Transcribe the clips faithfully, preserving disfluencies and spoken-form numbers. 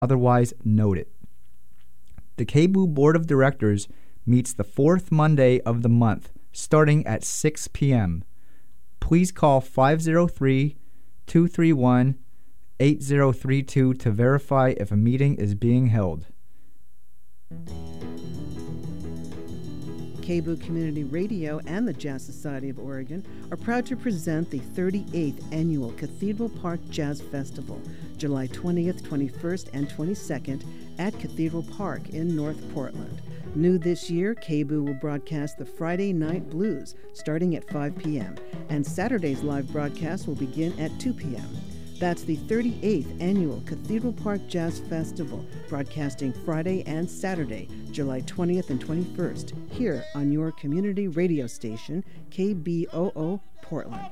otherwise noted. The K B O O Board of Directors meets the fourth Monday of the month, starting at six p.m. Please call five oh three, two three one, eight oh three two to verify if a meeting is being held. K B O O Community Radio and the Jazz Society of Oregon are proud to present the thirty-eighth Annual Cathedral Park Jazz Festival, July twentieth, twenty-first, and twenty-second at Cathedral Park in North Portland. New this year, K B O O will broadcast the Friday Night Blues starting at five p.m., and Saturday's live broadcast will begin at two p.m. That's the thirty-eighth Annual Cathedral Park Jazz Festival, broadcasting Friday and Saturday, July twentieth and twenty-first, here on your community radio station, K B O O Portland.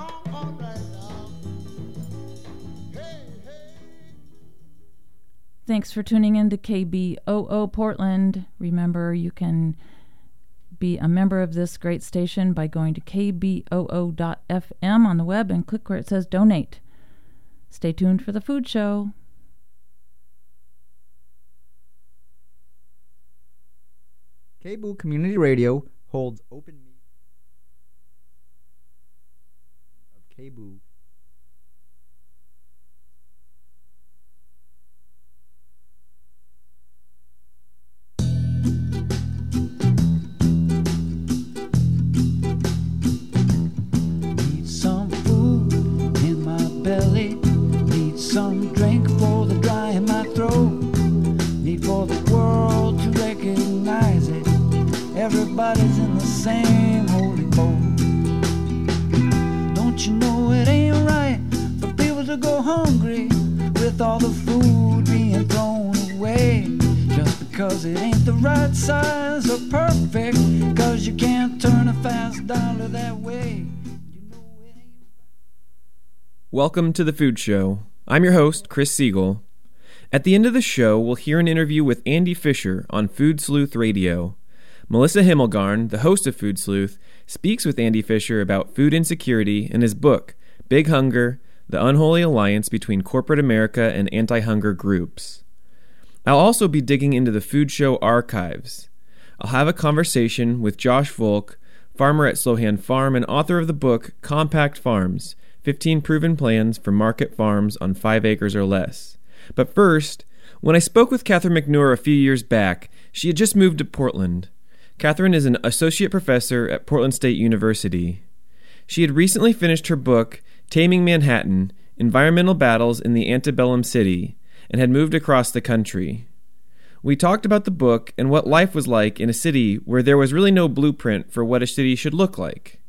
Thanks for tuning in to K B O O Portland. Remember, you can be a member of this great station by going to k b o o dot f m on the web and click where it says donate. Stay tuned for the food show. K B O O Community Radio holds open meetings of K B O O. Need some food in my belly. Need some drink for the dry in my throat. Need for the world to recognize it. Everybody's in the same holy boat. Don't you know it ain't right for people to go hungry with all the food being thrown away? Just because it ain't the right size or perfect, cause you can't turn a fast dollar that way. You know it ain't... Welcome to the Food Show. I'm your host, Chris Siegel. At the end of the show, we'll hear an interview with Andy Fisher on Food Sleuth Radio. Melissa Himmelgarn, the host of Food Sleuth, speaks with Andy Fisher about food insecurity in his book, Big Hunger, The Unholy Alliance Between Corporate America and Anti-Hunger Groups. I'll also be digging into the Food Show archives. I'll have a conversation with Josh Volk, farmer at Slohan Farm and author of the book Compact Farms, fifteen Proven Plans for Market Farms on five acres or less. But first, when I spoke with Catherine McNure a few years back, she had just moved to Portland. Catherine is an associate professor at Portland State University. She had recently finished her book, Taming Manhattan, Environmental Battles in the Antebellum City, and had moved across the country. We talked about the book and what life was like in a city where there was really no blueprint for what a city should look like.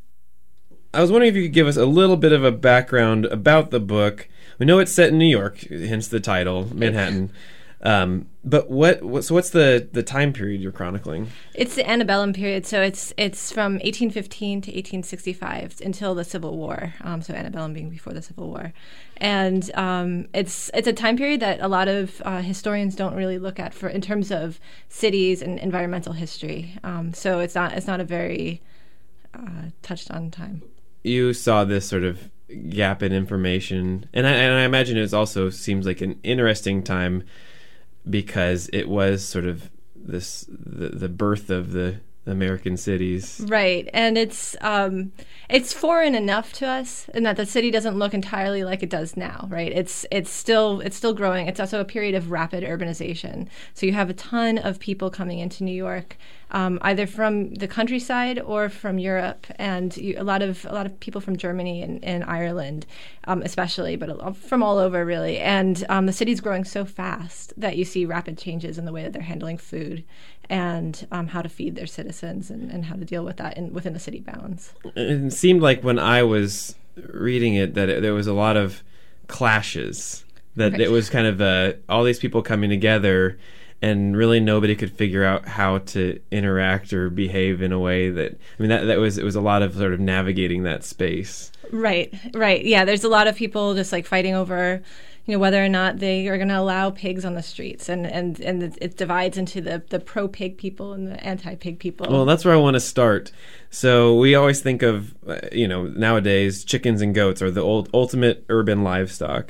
I was wondering if you could give us a little bit of a background about the book. We know it's set in New York, hence the title, Manhattan. Um, but what, what? So what's the, the time period you're chronicling? It's the antebellum period, so it's it's from eighteen fifteen to eighteen sixty-five until the Civil War. Um, so antebellum being before the Civil War, and um, it's it's a time period that a lot of uh, historians don't really look at for in terms of cities and environmental history. Um, so it's not it's not a very uh, touched on time. You saw this sort of gap in information, and I, and I imagine it also seems like an interesting time because it was sort of this the, the birth of the American cities. Right, and it's um, it's foreign enough to us in that the city doesn't look entirely like it does now, right? It's it's still it's still growing. It's also a period of rapid urbanization. So you have a ton of people coming into New York, um, either from the countryside or from Europe, and you, a lot of a lot of people from Germany and, and Ireland, um, especially, but from all over really. And um, the city's growing so fast that you see rapid changes in the way that they're handling food and um, how to feed their citizens and, and how to deal with that in, within the city bounds. It seemed like when I was reading it that it, there was a lot of clashes, that right. It was kind of uh, all these people coming together and really nobody could figure out how to interact or behave in a way that, I mean, that, that was, it was a lot of sort of navigating that space. Right, right. Yeah, there's a lot of people just like fighting over, you know, whether or not they are going to allow pigs on the streets, and, and, and it divides into the, the pro-pig people and the anti-pig people. Well, that's where I want to start. So we always think of, uh, you know, nowadays chickens and goats are the old, ultimate urban livestock.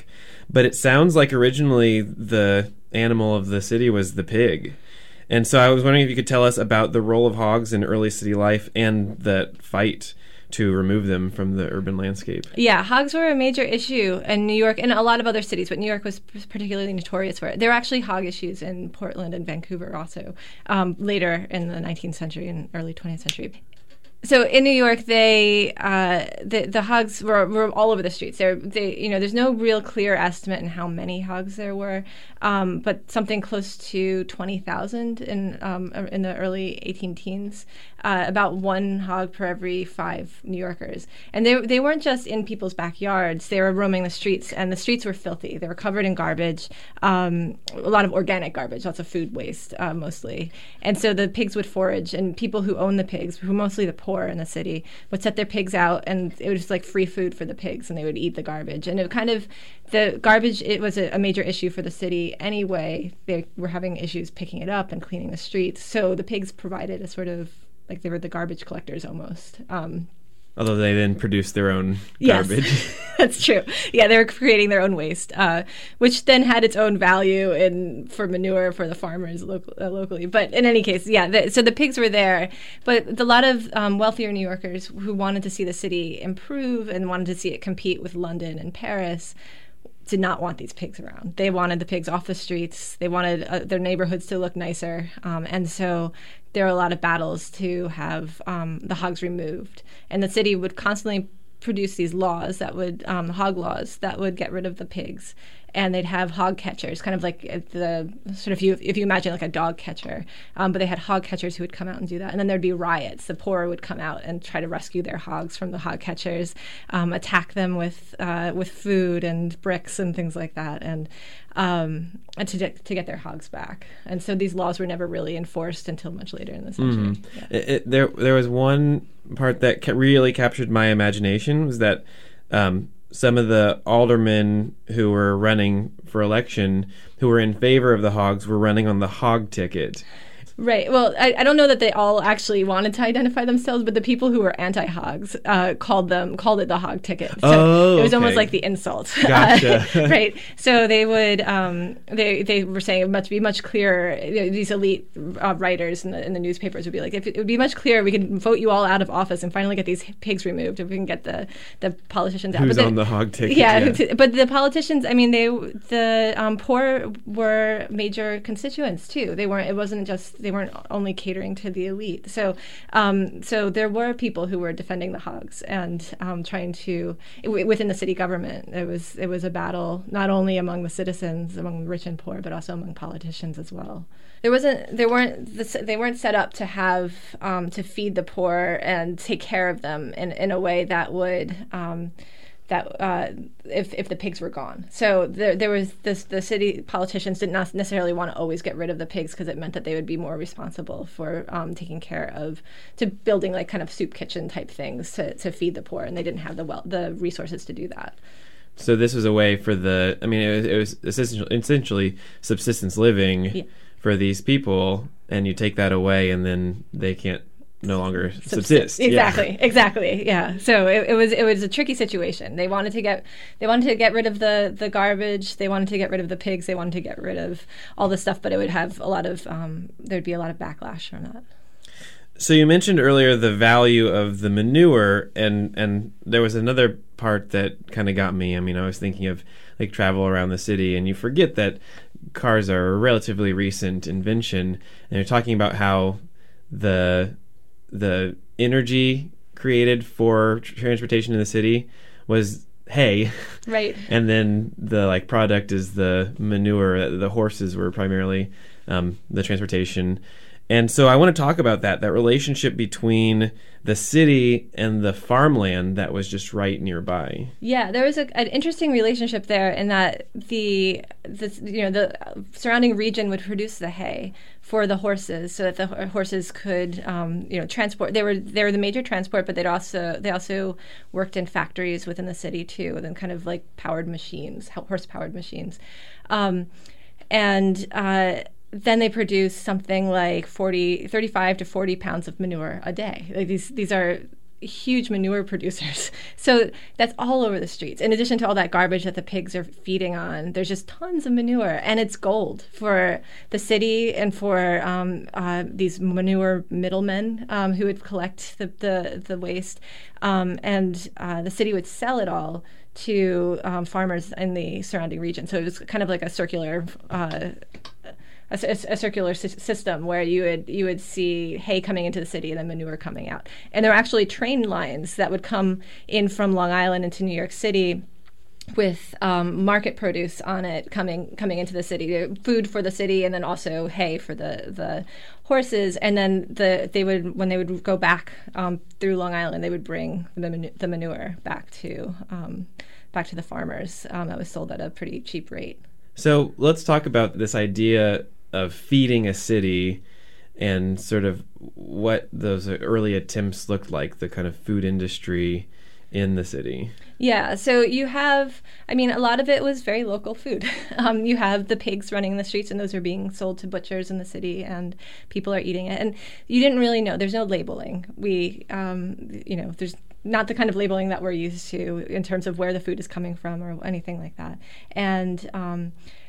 but it sounds like originally the animal of the city was the pig. And so I was wondering if you could tell us about the role of hogs in early city life and the fight to remove them from the urban landscape. Yeah, hogs were a major issue in New York and a lot of other cities, but New York was particularly notorious for it. There were actually hog issues in Portland and Vancouver also, um, later in the nineteenth century and early twentieth century. So in New York, they uh, the the hogs were, were all over the streets. There, they you know, there's no real clear estimate in how many hogs there were, um, but something close to twenty thousand in um, in the early eighteen teens. Uh, about one hog per every five New Yorkers, and they they weren't just in people's backyards. They were roaming the streets, and the streets were filthy. They were covered in garbage, um, a lot of organic garbage, lots of food waste, uh, mostly. And so the pigs would forage, and people who owned the pigs, who were mostly the poor in the city, would set their pigs out, and it was just like free food for the pigs, and they would eat the garbage. And it kind of, the garbage, it was a, a major issue for the city anyway. They were having issues picking it up and cleaning the streets. So the pigs provided a sort of, like they were the garbage collectors almost. Um, Although they then produced their own yes, garbage. That's true. Yeah, they were creating their own waste, uh, which then had its own value in for manure for the farmers local, uh, locally. But in any case, yeah, the, so the pigs were there. But a lot of um, wealthier New Yorkers who wanted to see the city improve and wanted to see it compete with London and Paris did not want these pigs around. They wanted the pigs off the streets. They wanted uh, their neighborhoods to look nicer. Um, and so there were a lot of battles to have um, the hogs removed. And the city would constantly produce these laws that would, um, hog laws, that would get rid of the pigs. And they'd have hog catchers, kind of like the sort of, you, if you imagine like a dog catcher. Um, but they had hog catchers who would come out and do that. And then there'd be riots. The poor would come out and try to rescue their hogs from the hog catchers, um, attack them with uh, with food and bricks and things like that, and um, and to to get their hogs back. And so these laws were never really enforced until much later in the century. Mm. Yeah. It, it, there, there was one part that ca- really captured my imagination, was that um, some of the aldermen who were running for election, who were in favor of the hogs, were running on the hog ticket. Right. Well, I, I don't know that they all actually wanted to identify themselves, but the people who were anti-hogs uh, called them called it the hog ticket. So oh, it was okay. almost like the insult. Gotcha. uh, right. So they would um, they they were saying it must be much clearer. You know, these elite uh, writers in the in the newspapers would be like, if it, it would be much clearer, we could vote you all out of office and finally get these pigs removed. If we can get the the politicians out. Who's but the, on the hog ticket? Yeah, yeah. But the politicians, I mean, they the um, poor were major constituents too. They weren't. It wasn't just they weren't only catering to the elite. So, um, so there were people who were defending the hogs and um, trying to w- within the city government. It was it was a battle not only among the citizens, among the rich and poor, but also among politicians as well. There wasn't there weren't this, they weren't set up to have um, to feed the poor and take care of them in in a way that would. Um, that uh, if if the pigs were gone. So there there was this, the city politicians did not necessarily want to always get rid of the pigs because it meant that they would be more responsible for um, taking care of, to building like kind of soup kitchen type things to, to feed the poor, and they didn't have the well, the resources to do that. So this was a way for the, I mean, it was, it was essentially, essentially subsistence living yeah. for these people, and you take that away and then they can't no longer subsist. Exactly, yeah. exactly. Yeah. So it, it was it was a tricky situation. They wanted to get they wanted to get rid of the, the garbage. They wanted to get rid of the pigs. They wanted to get rid of all the stuff, but it would have a lot of um, there'd be a lot of backlash from that. So you mentioned earlier the value of the manure, and and there was another part that kind of got me. I mean, I was thinking of like travel around the city, and you forget that cars are a relatively recent invention, and you're talking about how the the energy created for transportation in the city was hay, right? And then the like product is the manure. The horses were primarily um, the transportation. And so I want to talk about that, that relationship between the city and the farmland that was just right nearby. Yeah, there was a, an interesting relationship there in that the, the you know the surrounding region would produce the hay for the horses, so that the horses could um, you know transport. They were they were the major transport, but they'd also they also worked in factories within the city too, and then kind of like powered machines, horse powered machines, um, and. Uh, Then they produce something like forty, thirty-five to forty pounds of manure a day. Like these, these are huge manure producers. So that's all over the streets. In addition to all that garbage that the pigs are feeding on, there's just tons of manure, and it's gold for the city and for um, uh, these manure middlemen um, who would collect the the, the waste, um, and uh, the city would sell it all to um, farmers in the surrounding region. So it was kind of like a circular. Uh, A, a, a circular sy- system where you would you would see hay coming into the city and then manure coming out. And there were actually train lines that would come in from Long Island into New York City with um, market produce on it coming coming into the city, food for the city, and then also hay for the, the horses. And then the they would when they would go back um, through Long Island, they would bring the, manu- the manure back to um, back to the farmers. Um, that was sold at a pretty cheap rate. So let's talk about this idea of feeding a city and sort of what those early attempts looked like, the kind of food industry in the city. Yeah, so you have, I mean, a lot of it was very local food. Um, you have the pigs running the streets, and those are being sold to butchers in the city, and people are eating it. And you didn't really know. There's no labeling. We, um, you know, there's not the kind of labeling that we're used to in terms of where the food is coming from or anything like that. And um,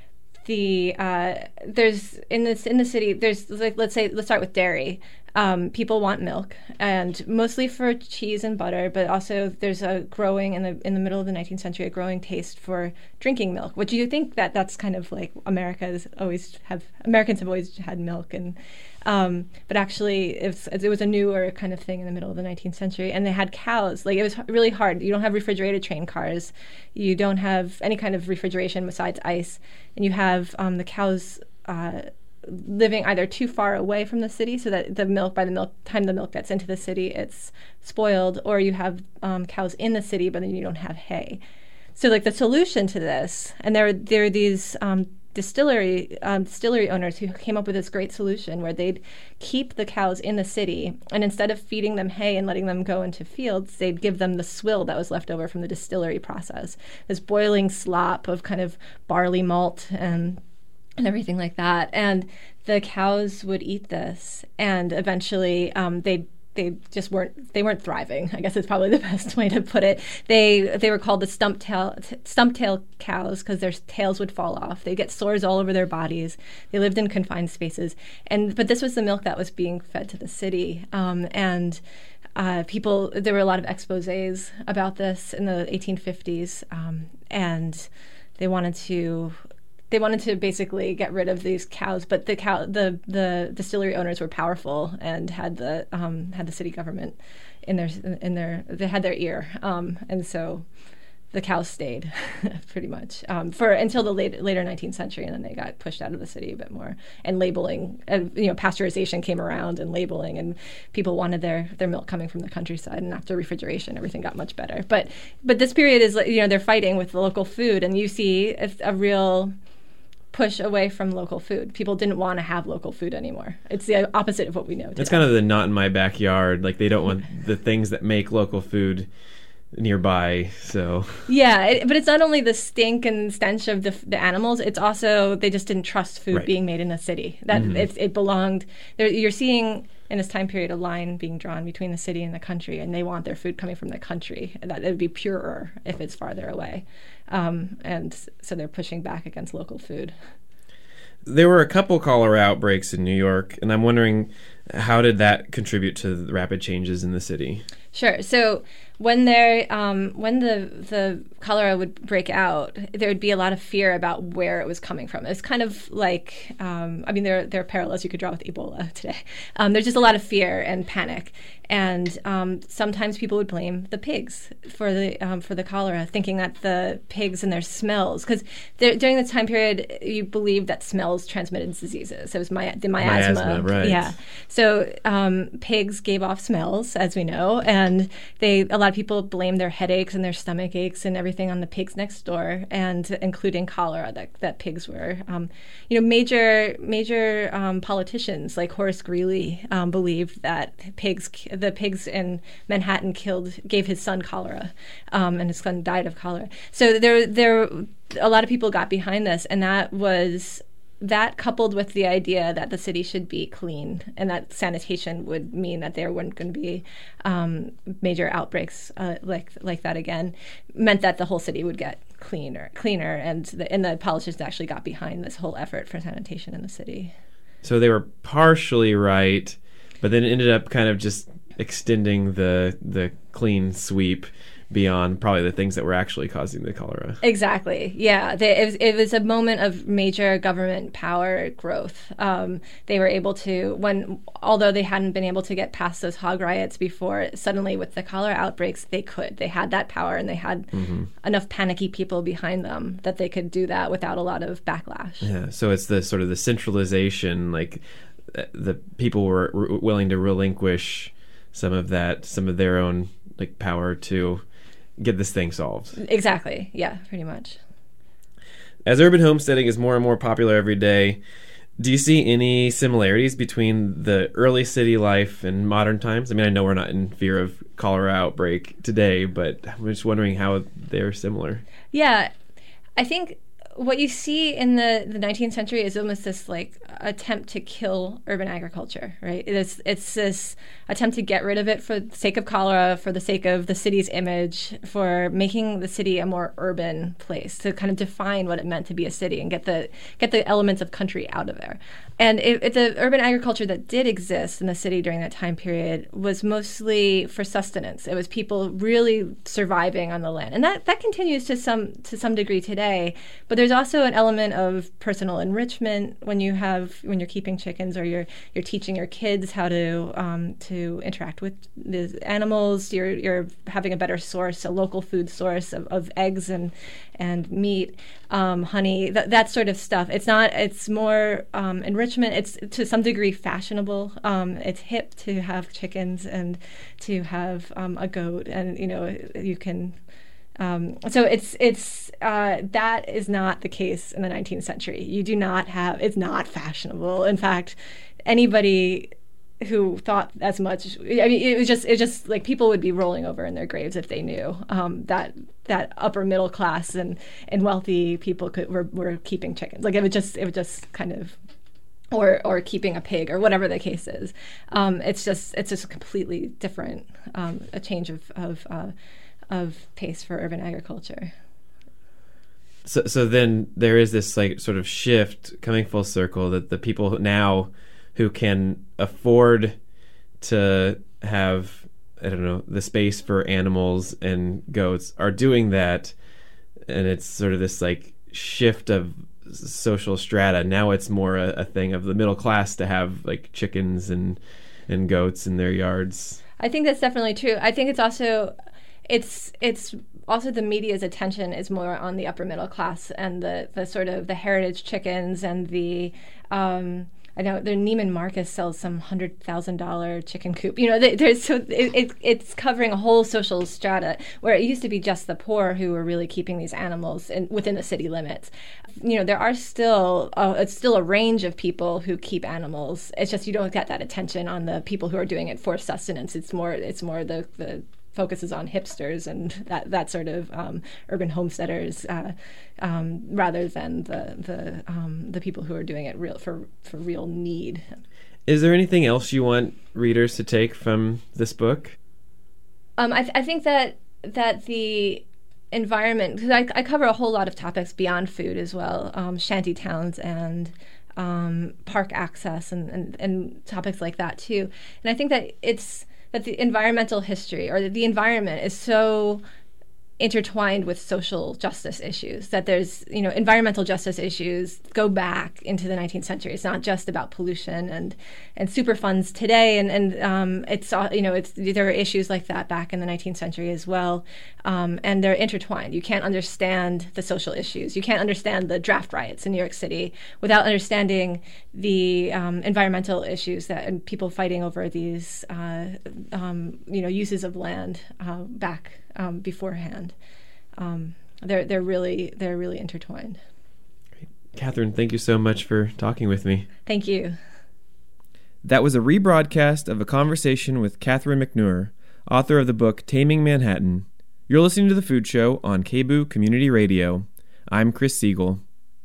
the uh, there's in this in the city there's like let's say let's start with dairy. Um, people want milk, and mostly for cheese and butter, but also there's a growing in the in the middle of the nineteenth century a growing taste for drinking milk. Which you think that that's kind of like America's always have Americans have always had milk, and um, but actually it was, it was a newer kind of thing in the middle of the nineteenth century, and they had cows. Like it was really hard. You don't have refrigerated train cars, you don't have any kind of refrigeration besides ice, and you have um, the cows. Uh, living either too far away from the city so that the milk, by the milk time the milk gets into the city, it's spoiled, or you have um, cows in the city, but then you don't have hay. So like the solution to this, and there, there are these um, distillery um, distillery owners who came up with this great solution where they'd keep the cows in the city, and instead of feeding them hay and letting them go into fields, they'd give them the swill that was left over from the distillery process, this boiling slop of kind of barley malt and and everything like that. And the cows would eat this, and eventually um, they they just weren't they weren't thriving. I guess it's probably the best way to put it. They they were called the stump tail stump tail cows because their tails would fall off. They get sores all over their bodies. They lived in confined spaces, and but this was the milk that was being fed to the city, um, and. Uh, people, there were a lot of exposés about this in the eighteen fifties, um, and they wanted to. They wanted to basically get rid of these cows, but the cow, the the distillery owners were powerful and had the um, had the city government in their in their they had their ear, um, and so the cows stayed pretty much um, for until the late, later nineteenth century, and then they got pushed out of the city a bit more. And labeling, and you know, pasteurization came around, and labeling, and people wanted their their milk coming from the countryside. And after refrigeration, everything got much better. But but this period is, you know, they're fighting with the local food, and you see a, a real push away from local food. People didn't want to have local food anymore. It's the opposite of what we know today. It's kind of the not in my backyard. Like they don't want the things that make local food nearby. So yeah, it, but it's not only the stink and stench of the, the animals. It's also they just didn't trust food right. being made in the city. That mm-hmm. it, it belonged. There, you're seeing in this time period a line being drawn between the city and the country, and they want their food coming from the country. And that it would be purer if it's farther away. Um, and so they're pushing back against local food. There were a couple cholera outbreaks in New York, and I'm wondering how did that contribute to the rapid changes in the city? Sure. So when there, um, when the the cholera would break out, there would be a lot of fear about where it was coming from. It's kind of like, um, I mean, there there are parallels you could draw with Ebola today. Um, there's just a lot of fear and panic, and um, sometimes people would blame the pigs for the um, for the cholera, thinking that the pigs and their smells, because during this time period, you believed that smells transmitted diseases. So it was my, the miasma, miasma right? Yeah. So um, pigs gave off smells, as we know, and they a lot of people blame their headaches and their stomach aches and everything on the pigs next door, and including cholera that, that pigs were. Um, you know, major major um, politicians like Horace Greeley um, believed that pigs, the pigs in Manhattan killed, gave his son cholera, um, and his son died of cholera. So there, there, a lot of people got behind this, and that was that coupled with the idea that the city should be clean and that sanitation would mean that there weren't going to be um, major outbreaks uh, like like that again, meant that the whole city would get cleaner, cleaner, and the, and the politicians actually got behind this whole effort for sanitation in the city. So they were partially right, but then it ended up kind of just extending the the clean sweep beyond probably the things that were actually causing the cholera. Exactly. Yeah. They, it, was, it was a moment of major government power growth. Um, they were able to, when although they hadn't been able to get past those hog riots before, suddenly with the cholera outbreaks, they could. They had that power, and they had mm-hmm. enough panicky people behind them that they could do that without a lot of backlash. Yeah. So it's the sort of the centralization, like the people were r- willing to relinquish some of that, some of their own like power to get this thing solved. Exactly. Yeah, pretty much. As urban homesteading is more and more popular every day, do you see any similarities between the early city life and modern times? I mean, I know we're not in fear of cholera outbreak today, but I'm just wondering how they're similar. Yeah, I think what you see in the, the nineteenth century is almost this like attempt to kill urban agriculture, right? It's it's this attempt to get rid of it for the sake of cholera, for the sake of the city's image, for making the city a more urban place, to kind of define what it meant to be a city and get the get the elements of country out of there. And it, it, the urban agriculture that did exist in the city during that time period was mostly for sustenance. It was people really surviving on the land, and that, that continues to some to some degree today. But there's also an element of personal enrichment when you have when you're keeping chickens, or you're you're teaching your kids how to um, to interact with the animals. You're you're having a better source, a local food source of, of eggs and and meat, um, honey, th- that sort of stuff. It's not. It's more um, enrichment. It's to some degree fashionable. Um, it's hip to have chickens and to have um, a goat, and you know you can. Um, so it's it's uh, that is not the case in the nineteenth century. You do not have. It's not fashionable. In fact, anybody who thought as much, I mean, it was just it just like people would be rolling over in their graves if they knew um, that that upper middle class and, and wealthy people could were, were keeping chickens. Like it would just it would just kind of. Or, or keeping a pig, or whatever the case is. Um, it's just it's just a completely different um, a change of of, uh, of pace for urban agriculture. So, so then there is this like sort of shift coming full circle that the people now who can afford to have, I don't know, the space for animals and goats are doing that, and it's sort of this like shift of social strata. Now it's more a, a thing of the middle class to have like chickens and and goats in their yards. I think that's definitely true. I think it's also it's it's also the media's attention is more on the upper middle class and the the sort of the heritage chickens and the um I know the Neiman Marcus sells some hundred thousand dollar chicken coop. You know, there's so it, it, it's covering a whole social strata where it used to be just the poor who were really keeping these animals in, within the city limits. You know, there are still uh, it's still a range of people who keep animals. It's just you don't get that attention on the people who are doing it for sustenance. It's more it's more the the focuses on hipsters and that that sort of um, urban homesteaders, uh, um, rather than the the um, the people who are doing it real for for real need. Is there anything else you want readers to take from this book? Um, I, th- I think that that the environment, because I, I cover a whole lot of topics beyond food as well, um, shanty towns and um, park access and, and and topics like that too. And I think that it's that the environmental history or the environment is so intertwined with social justice issues that there's, you know, environmental justice issues go back into the nineteenth century. It's not just about pollution and, and superfunds today. And, and um, it's, you know, it's there are issues like that back in the nineteenth century as well. Um, and they're intertwined. You can't understand the social issues. You can't understand the draft riots in New York City without understanding the um, environmental issues that and people fighting over these, uh, um, you know, uses of land uh, back Um, beforehand. Um, they're they're really they're really intertwined. Great. Catherine, thank you so much for talking with me. Thank you. That was a rebroadcast of a conversation with Catherine McNeur, author of the book Taming Manhattan. You're listening to The Food Show on K B O O Community Radio. I'm Chris Siegel.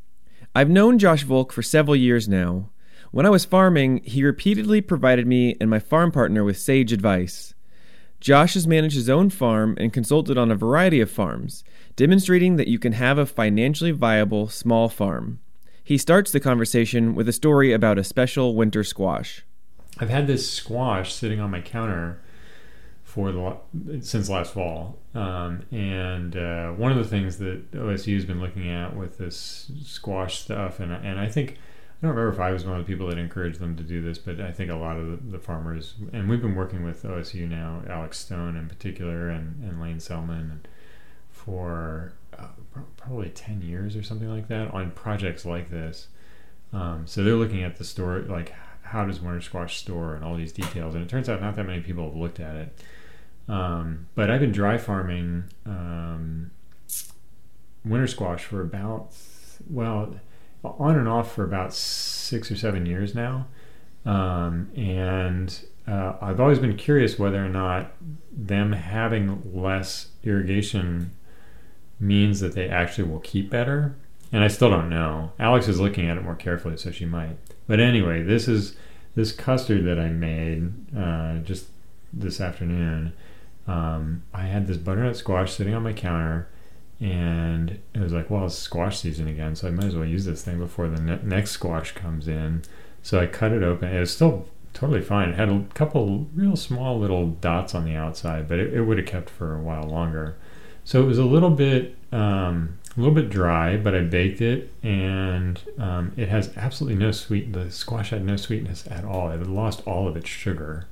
I've known Josh Volk for several years now. When I was farming, he repeatedly provided me and my farm partner with sage advice. Josh has managed his own farm and consulted on a variety of farms, demonstrating that you can have a financially viable small farm. He starts the conversation with a story about a special winter squash. I've had this squash sitting on my counter for the since last fall, um, and uh, one of the things that O S U has been looking at with this squash stuff, and and I think I don't remember if I was one of the people that encouraged them to do this, but I think a lot of the, the farmers, and we've been working with O S U now, Alex Stone in particular, and, and Lane Selman for uh, probably ten years or something like that on projects like this. Um, so they're looking at the store, like how does winter squash store and all these details, and it turns out not that many people have looked at it. Um, but I've been dry farming um, winter squash for about, well, on and off for about six or seven years now. Um, and uh, I've always been curious whether or not them having less irrigation means that they actually will keep better. And I still don't know. Alex is looking at it more carefully, so she might. But anyway, this is this custard that I made uh, just this afternoon. Um, I had this butternut squash sitting on my counter, and it was like, well, it's squash season again, so I might as well use this thing before the ne- next squash comes in. So I cut it open. It was still totally fine. It had a couple real small little dots on the outside, but it, it would have kept for a while longer. So it was a little bit um, a little bit dry, but I baked it, and um, it has absolutely no sweet. The squash had no sweetness at all. It had lost all of its sugar.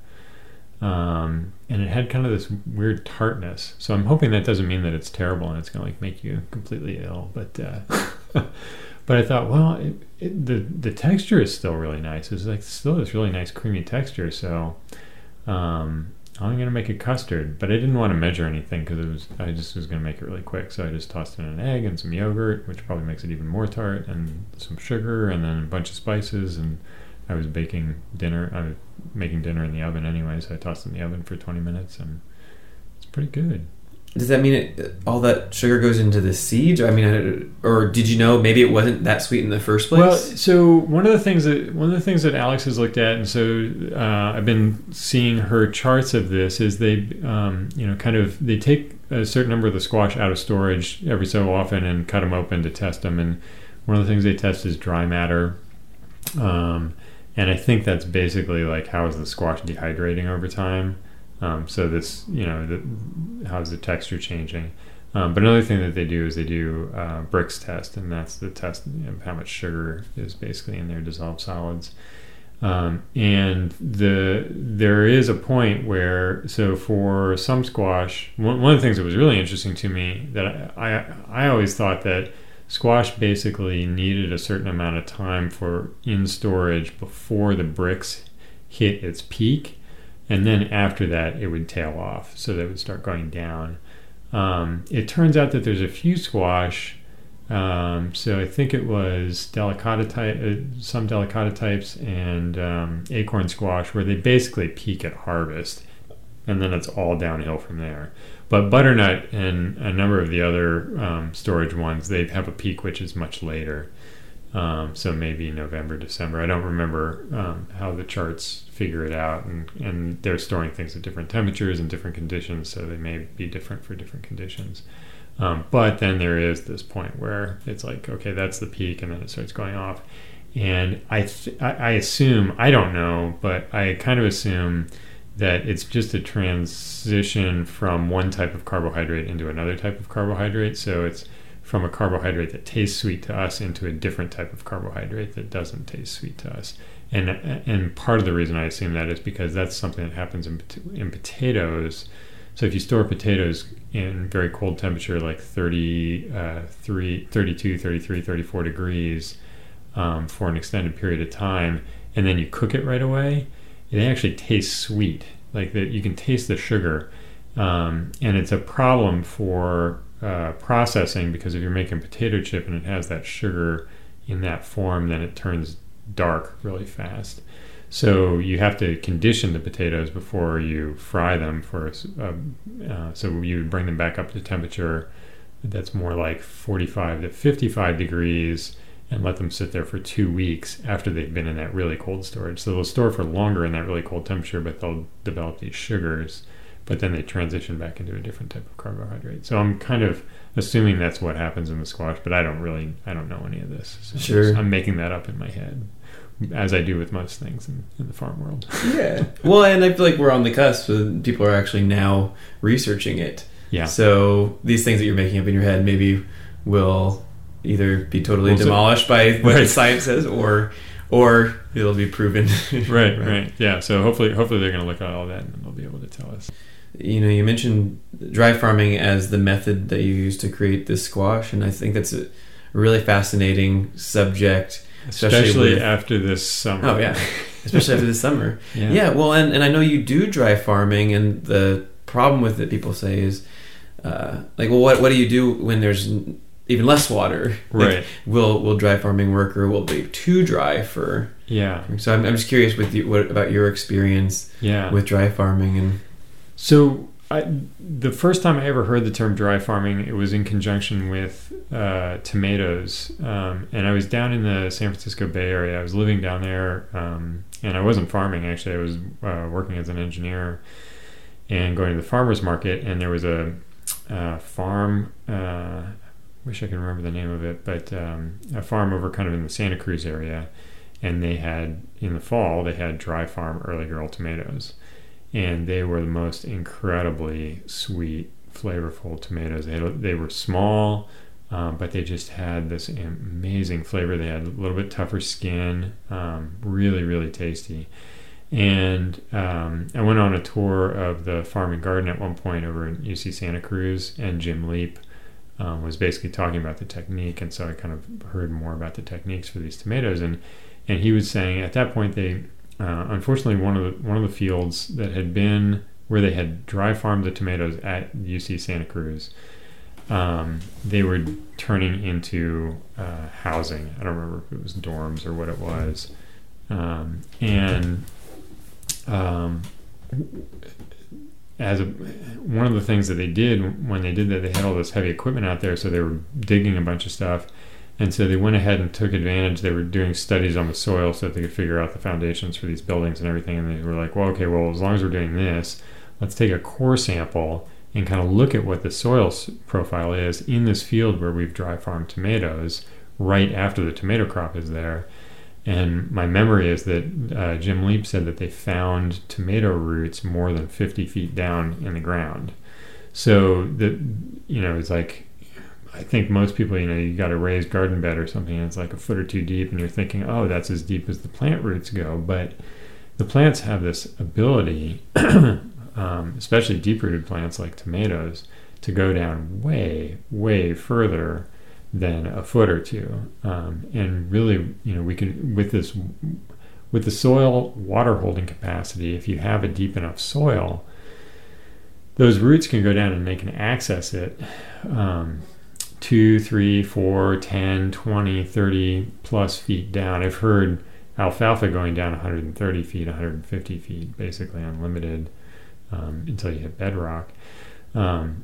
Um, and it had kind of this weird tartness. So I'm hoping that doesn't mean that it's terrible and it's going to like make you completely ill. But uh, but I thought, well, it, it, the the texture is still really nice. It's like still this really nice creamy texture. So um, I'm going to make a custard. But I didn't want to measure anything because it was I just was going to make it really quick. So I just tossed in an egg and some yogurt, which probably makes it even more tart, and some sugar, and then a bunch of spices. And I was baking dinner. I was making dinner in the oven anyway, so I tossed it in the oven for twenty minutes, and it's pretty good. Does that mean it, all that sugar goes into the seeds? I mean, or did you know maybe it wasn't that sweet in the first place? Well, so one of the things that one of the things that Alex has looked at, and so uh, I've been seeing her charts of this, is they, um, you know, kind of they take a certain number of the squash out of storage every so often and cut them open to test them, and one of the things they test is dry matter. Um, And I think that's basically like how is the squash dehydrating over time. Um, so this, you know, the, how's the texture changing. Um, but another thing that they do is they do uh, Brix test, and that's the test of how much sugar is basically in their dissolved solids. Um, and the there is a point where, so for some squash, one, one of the things that was really interesting to me that I I, I always thought that squash basically needed a certain amount of time for in storage before the Brix hit its peak, and then after that it would tail off, so that it would start going down. Um, it turns out that there's a few squash, um, so I think it was delicata type, uh, some delicata types and um, acorn squash, where they basically peak at harvest, and then it's all downhill from there. But butternut and a number of the other um, storage ones, they have a peak which is much later. Um, so maybe November, December. I don't remember um, how the charts figure it out. And, and they're storing things at different temperatures and different conditions, so they may be different for different conditions. Um, but then there is this point where it's like, okay, that's the peak, and then it starts going off. And I, th- I, I assume, I don't know, but I kind of assume that it's just a transition from one type of carbohydrate into another type of carbohydrate. So it's from a carbohydrate that tastes sweet to us into a different type of carbohydrate that doesn't taste sweet to us. And and part of the reason I assume that is because that's something that happens in, in potatoes. So if you store potatoes in very cold temperature, like thirty-three, thirty-two, thirty-three, thirty-four degrees um, for an extended period of time, and then you cook it right away, it actually tastes sweet. Like that, you can taste the sugar, um, and it's a problem for uh, processing, because if you're making potato chip and it has that sugar in that form, then it turns dark really fast. So you have to condition the potatoes before you fry them. For uh, uh, so you bring them back up to temperature that's more like forty-five to fifty-five degrees, and let them sit there for two weeks after they've been in that really cold storage. So they'll store for longer in that really cold temperature, but they'll develop these sugars, but then they transition back into a different type of carbohydrate. So I'm kind of assuming that's what happens in the squash, but I don't really, I don't know any of this. So Sure. I'm making that up in my head, as I do with most things in, in the farm world. Yeah. Well, and I feel like we're on the cusp. So people are actually now researching it. Yeah. So these things that you're making up in your head maybe will either be totally Well, so- demolished by what the Right. science says, or or it'll be proven. Right, right. Yeah. So hopefully, hopefully they're going to look at all that and they'll be able to tell us. You know, you mentioned dry farming as the method that you use to create this squash, and I think that's a really fascinating subject, especially, Especially with, after this summer. oh yeah, especially after this summer. Yeah. Yeah, well, and, and I know you do dry farming, and the problem with it, people say, is uh, like, well, what what do you do when there's n- even less water? Like, Right. will will dry farming work, or will it be too dry for? Yeah. So I'm I'm just curious with you, what about your experience Yeah. with dry farming and. So I, the first time I ever heard the term dry farming, it was in conjunction with uh, tomatoes. Um, and I was down in the San Francisco Bay Area. I was living down there, um, and I wasn't farming, actually. I was uh, working as an engineer and going to the farmer's market. And there was a uh, farm, uh, wish I could remember the name of it, but um, a farm over kind of in the Santa Cruz area. And they had, in the fall, they had dry farm early girl tomatoes. And they were the most incredibly sweet, flavorful tomatoes. They had, they were small, um, but they just had this amazing flavor. They had a little bit tougher skin, um, really, really tasty. And um, I went on a tour of the farm and garden at one point over in U C Santa Cruz, and Jim Leap um, was basically talking about the technique. And so I kind of heard more about the techniques for these tomatoes. And and he was saying at that point they Uh, unfortunately, one of the one of the fields that had been where they had dry farmed the tomatoes at U C Santa Cruz, um, they were turning into uh, housing. I don't remember if it was dorms or what it was, um, and um, as a, one of the things that they did when they did that, they had all this heavy equipment out there, so they were digging a bunch of stuff. And so they went ahead and took advantage. They were doing studies on the soil so that they could figure out the foundations for these buildings and everything. And they were like, well, okay, well, as long as we're doing this, let's take a core sample and kind of look at what the soil s- profile is in this field where we've dry farmed tomatoes right after the tomato crop is there. And my memory is that uh, Jim Leap said that they found tomato roots more than fifty feet down in the ground. So that, you know, it's like, I think most people, you know, you got a raised garden bed or something, and it's like a foot or two deep, and you're thinking, oh, that's as deep as the plant roots go. But the plants have this ability, um, especially deep-rooted plants like tomatoes, to go down way, way further than a foot or two. Um, and really, you know, we can, with this, with the soil water holding capacity, if you have a deep enough soil, those roots can go down and they can access it. Um, two, three, four, ten, twenty, thirty plus feet down. I've heard alfalfa going down one hundred thirty feet, one hundred fifty feet, basically unlimited um, until you hit bedrock. Um,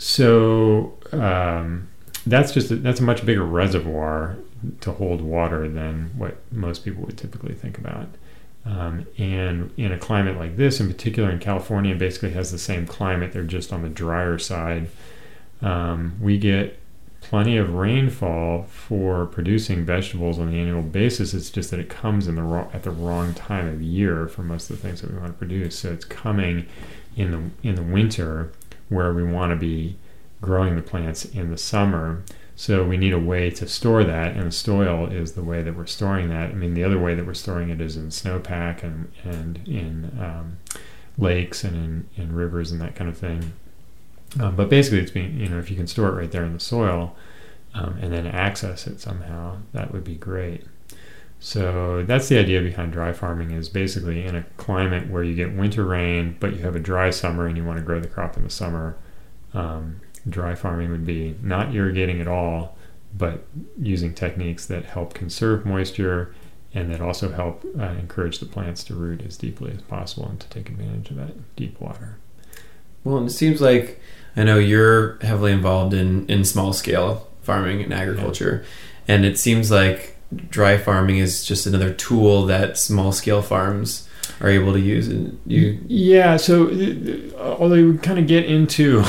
so um, that's just a, that's a much bigger reservoir to hold water than what most people would typically think about. Um, and in a climate like this, in particular in California, basically has the same climate. They're just on the drier side. Um, we get plenty of rainfall for producing vegetables on an annual basis. It's just that it comes in the wrong, at the wrong time of year for most of the things that we want to produce. So it's coming in the in the winter where we want to be growing the plants in the summer. So we need a way to store that, and the soil is the way that we're storing that. I mean, the other way that we're storing it is in snowpack and and in um, lakes and in, in rivers and that kind of thing. Um, but basically, it's being, you know, if you can store it right there in the soil um, and then access it somehow, that would be great. So that's the idea behind dry farming, is basically in a climate where you get winter rain, but you have a dry summer and you want to grow the crop in the summer. Um, dry farming would be not irrigating at all, but using techniques that help conserve moisture and that also help uh, encourage the plants to root as deeply as possible and to take advantage of that deep water. Well, and it seems like, I know you're heavily involved in, in small scale farming and agriculture. And it seems like dry farming is just another tool that small-scale farms are able to use. And you, yeah. So, although we kind of get into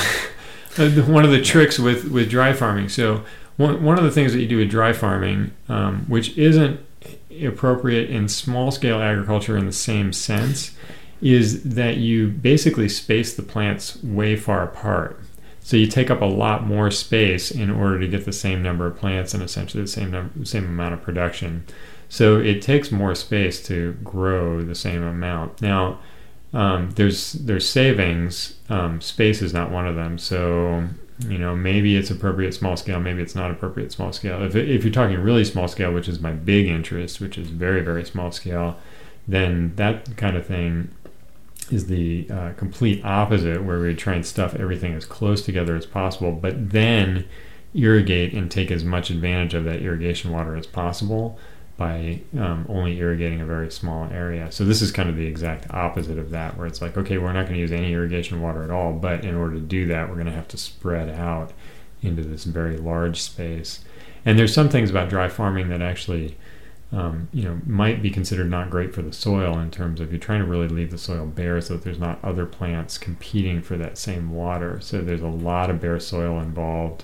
one of the tricks with, with dry farming. So, one one of the things that you do with dry farming, um, which isn't appropriate in small-scale agriculture in the same sense, is that you basically space the plants way far apart. So you take up a lot more space in order to get the same number of plants and essentially the same number, same amount of production. So it takes more space to grow the same amount. Now, um, there's there's savings. Um, space is not one of them. So, you know, maybe it's appropriate small scale, maybe it's not appropriate small scale. If if you're talking really small scale, which is my big interest, which is very, very small scale, then that kind of thing is the uh, complete opposite, where we try and stuff everything as close together as possible, but then irrigate and take as much advantage of that irrigation water as possible by um, only irrigating a very small area. So this is kind of the exact opposite of that, where it's like, okay, we're not going to use any irrigation water at all, but in order to do that, we're going to have to spread out into this very large space. And there's some things about dry farming that actually Um, you know, might be considered not great for the soil, in terms of you're trying to really leave the soil bare so that there's not other plants competing for that same water. So there's a lot of bare soil involved.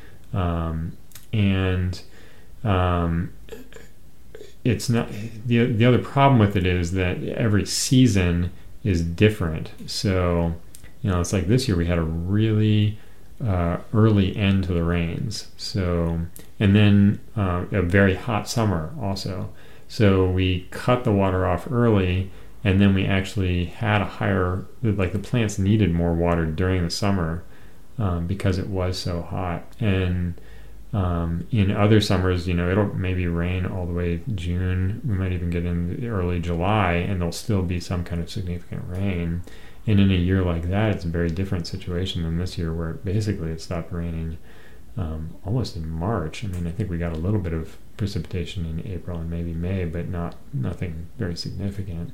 Um, and um, it's not, the, the other problem with it is that every season is different. So, you know, it's like this year we had a really uh, early end to the rains. So, and then uh, a very hot summer also. So we cut the water off early, and then we actually had a higher, like the plants needed more water during the summer um, because it was so hot. And um, in other summers, you know, it'll maybe rain all the way June. We might even get in early July, and there'll still be some kind of significant rain. And in a year like that, it's a very different situation than this year, where basically it stopped raining Um, almost in March. I mean, I think we got a little bit of precipitation in April and maybe May, but not nothing very significant.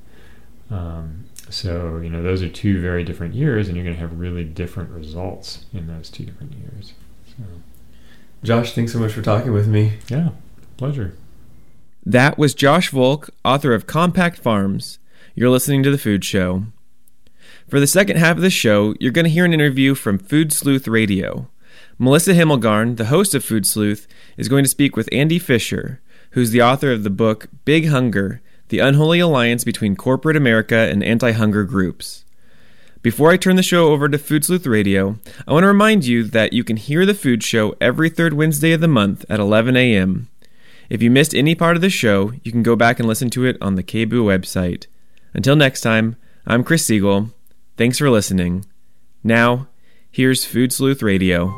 Um, so, you know, those are two very different years, and you're going to have really different results in those two different years. So. Josh, thanks so much for talking with me. Yeah, pleasure. That was Josh Volk, author of Compact Farms. You're listening to The Food Show. For the second half of the show, you're going to hear an interview from Food Sleuth Radio. Melissa Himmelgarn, the host of Food Sleuth, is going to speak with Andy Fisher, who's the author of the book Big Hunger, The Unholy Alliance Between Corporate America and Anti-Hunger Groups. Before I turn the show over to Food Sleuth Radio, I want to remind you that you can hear The Food Show every third Wednesday of the month at eleven a.m. If you missed any part of the show, you can go back and listen to it on the K B O O website. Until next time, I'm Chris Siegel. Thanks for listening. Now, here's Food Sleuth Radio.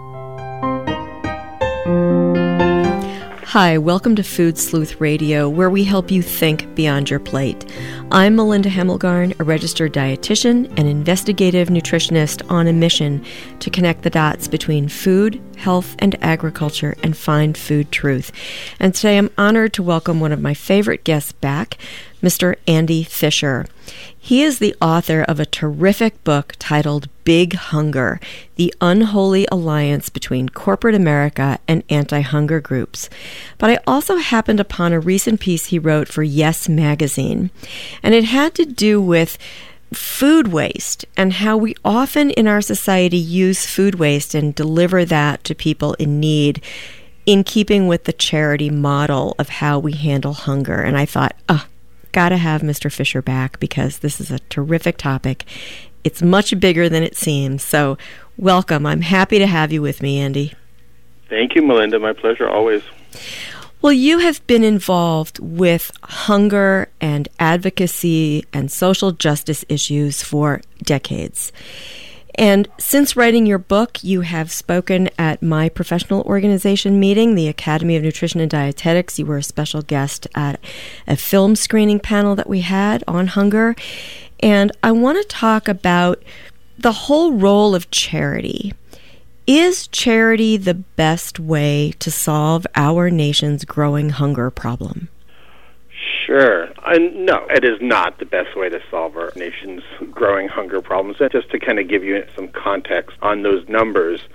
Hi, welcome to Food Sleuth Radio, where we help you think beyond your plate. I'm Melinda Himmelgarn, a registered dietitian and investigative nutritionist on a mission to connect the dots between food, health, and agriculture and find food truth. And today I'm honored to welcome one of my favorite guests back, Mister Andy Fisher. He is the author of a terrific book titled Big Hunger, The Unholy Alliance Between Corporate America and Anti-Hunger Groups. But I also happened upon a recent piece he wrote for Yes Magazine, and it had to do with food waste and how we often in our society use food waste and deliver that to people in need, in keeping with the charity model of how we handle hunger. And I thought, oh, gotta have Mister Fisher back, because this is a terrific topic. It's much bigger than it seems. So welcome. I'm happy to have you with me, Andy. Thank you, Melinda. My pleasure always. Well, you have been involved with hunger and advocacy and social justice issues for decades. And since writing your book, you have spoken at my professional organization meeting, the Academy of Nutrition and Dietetics. You were a special guest at a film screening panel that we had on hunger. And I want to talk about the whole role of charity. Is charity the best way to solve our nation's growing hunger problem? Sure. And no, it is not the best way to solve our nation's growing hunger problems. And just to kind of give you some context on those numbers,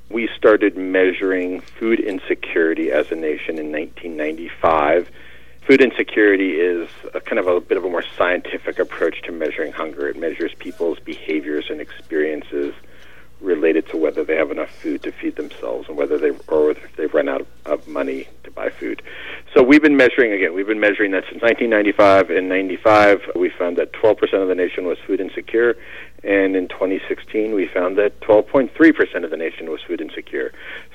We started measuring food insecurity as a nation in nineteen ninety-five. Food insecurity is a kind of a bit of a more scientific approach to measuring hunger. It measures people's behaviors and experiences related to whether they have enough food to feed themselves and whether they or if they've run out of, of money to buy food. So we've been measuring, again, we've been measuring that since nineteen ninety-five. In ninety-five, we found that twelve percent of the nation was food insecure, and in twenty sixteen, we found that twelve point three percent of the nation was food insecure.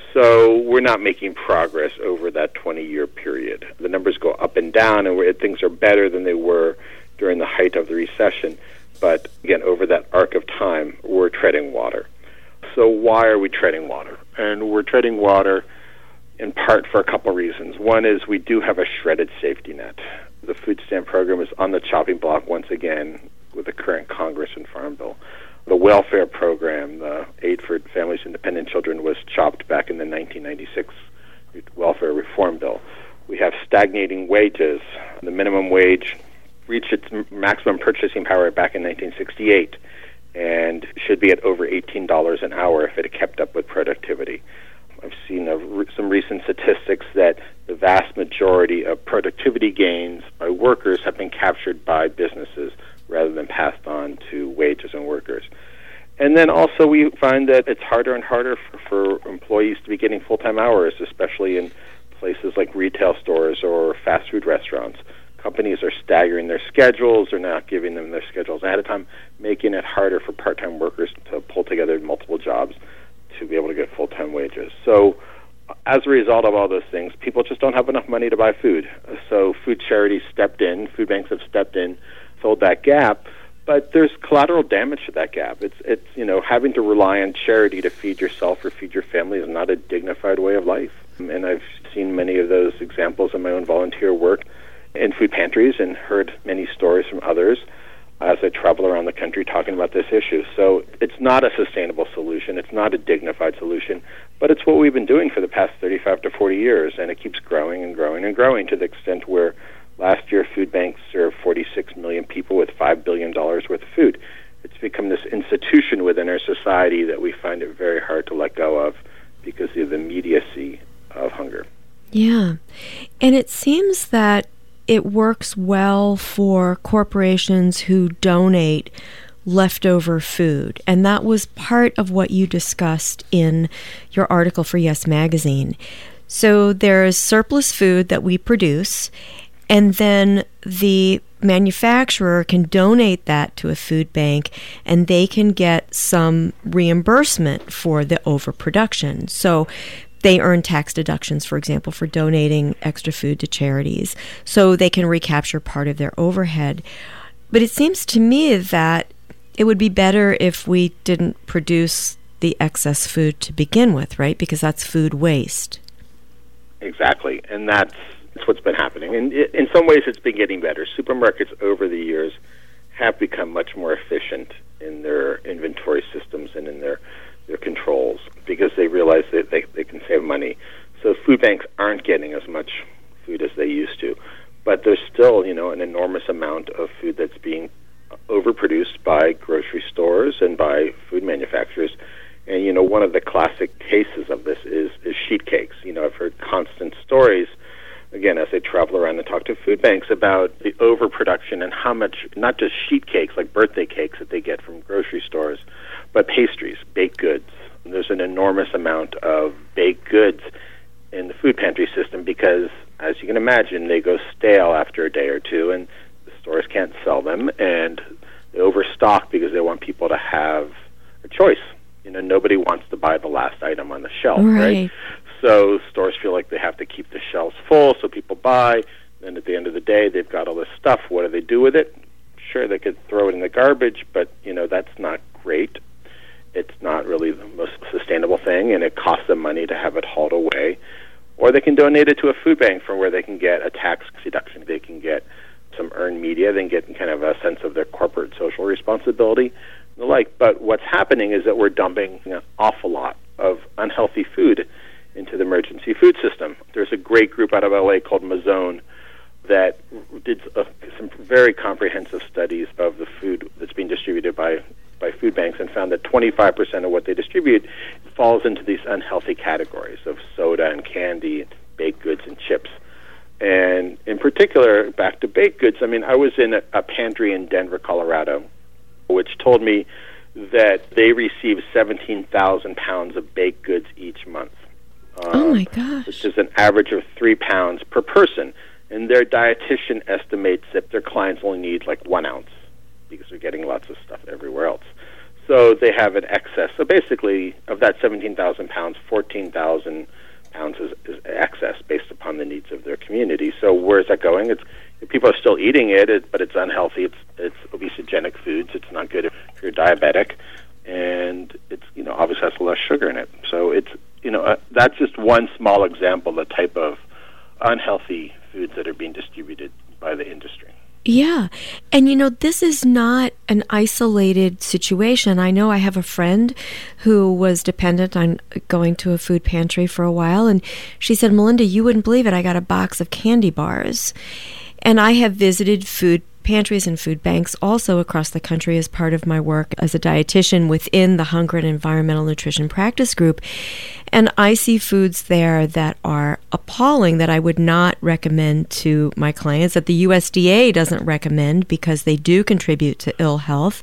So we're not making progress over that twenty-year period. The numbers go up and down, and we're, things are better than they were during the height of the recession. But again, over that arc of time, we're treading water. So why are we treading water? And we're treading water in part for a couple reasons. One is we do have a shredded safety net. The food stamp program is on the chopping block once again with the current Congress and Farm Bill. The welfare program, the Aid for Families and Dependent Children, was chopped back in the nineteen ninety-six welfare reform bill. We have stagnating wages. The minimum wage reached its maximum purchasing power back in nineteen sixty-eight and should be at over eighteen dollars an hour if it had kept up with productivity. I've seen a, some recent statistics that the vast majority of productivity gains by workers have been captured by businesses rather than passed on to wages and workers. And then also we find that it's harder and harder for, for employees to be getting full-time hours, especially in places like retail stores or fast food restaurants. Companies are staggering their schedules. They're not giving them their schedules ahead of time, making it harder for part-time workers to pull together multiple jobs to be able to get full-time wages. So as a result of all those things, people just don't have enough money to buy food. So food charities stepped in, food banks have stepped in, filled that gap, but there's collateral damage to that gap. It's, it's you know, having to rely on charity to feed yourself or feed your family is not a dignified way of life. And I've seen many of those examples in my own volunteer work in food pantries and heard many stories from others as I travel around the country talking about this issue. So it's not a sustainable solution. It's not a dignified solution, but it's what we've been doing for the past thirty-five to forty years, and it keeps growing and growing and growing to the extent where last year food banks served forty-six million people with five billion dollars worth of food. It's become this institution within our society that we find it very hard to let go of because of the immediacy of hunger. Yeah, and it seems that it works well for corporations who donate leftover food. And that was part of what you discussed in your article for Yes Magazine. So there's surplus food that we produce, and then the manufacturer can donate that to a food bank, and they can get some reimbursement for the overproduction. So they earn tax deductions, for example, for donating extra food to charities, so they can recapture part of their overhead. But it seems to me that it would be better if we didn't produce the excess food to begin with, right? Because that's food waste. Exactly, and that's, that's what's been happening. And it, in some ways, it's been getting better. Supermarkets over the years have become much more efficient in their inventory systems and in their their controls because they realize that they, they can save money. So food banks aren't getting as much food as they used to. But there's still, you know, an enormous amount of food that's being overproduced by grocery stores and by food manufacturers. And, you know, one of the classic cases of this is, is sheet cakes. You know, I've heard constant stories, again, as I travel around and talk to food banks about the overproduction and how much, not just sheet cakes like birthday cakes that they get from grocery stores, but pastries, baked goods. And there's an enormous amount of baked goods in the food pantry system because, as you can imagine, they go stale after a day or two, and the stores can't sell them, and they overstock because they want people to have a choice. You know, nobody wants to buy the last item on the shelf, right? right? So stores feel like they have to keep the shelves full, so people buy. Then at the end of the day, they've got all this stuff. What do they do with it? Sure, they could throw it in the garbage, but, you know, that's not great. It's not really the most sustainable thing, and it costs them money to have it hauled away. Or they can donate it to a food bank from where they can get a tax deduction. They can get some earned media. They can get kind of a sense of their corporate social responsibility and the like. But what's happening is that we're dumping an awful lot of unhealthy food into the emergency food system. There's a great group out of L A called Mazone that did uh, some very comprehensive studies of the food that's being distributed by by food banks and found that twenty-five percent of what they distribute falls into these unhealthy categories of soda and candy, baked goods and chips. And in particular, back to baked goods, I mean, I was in a, a pantry in Denver, Colorado, which told me that they receive seventeen thousand pounds of baked goods each month. Um, oh, my gosh. Which is an average of three pounds per person. And their dietitian estimates that their clients only need like one ounce because they're getting lots of stuff everywhere else. So they have an excess. So basically, of that seventeen thousand pounds, fourteen thousand pounds is, is excess based upon the needs of their community. So where is that going? It's people are still eating it, it but it's unhealthy. It's it's obesogenic foods. It's not good if you're diabetic, and it's you know obviously has less sugar in it. So it's you know uh, that's just one small example of the type of unhealthy foods that are being distributed by the industry. Yeah. And, you know, this is not an isolated situation. I know I have a friend who was dependent on going to a food pantry for a while, and she said, Melinda, you wouldn't believe it. I got a box of candy bars. And I have visited food pantries and food banks also across the country as part of my work as a dietitian within the Hunger and Environmental Nutrition Practice Group. And I see foods there that are appalling that I would not recommend to my clients, that the U S D A doesn't recommend because they do contribute to ill health.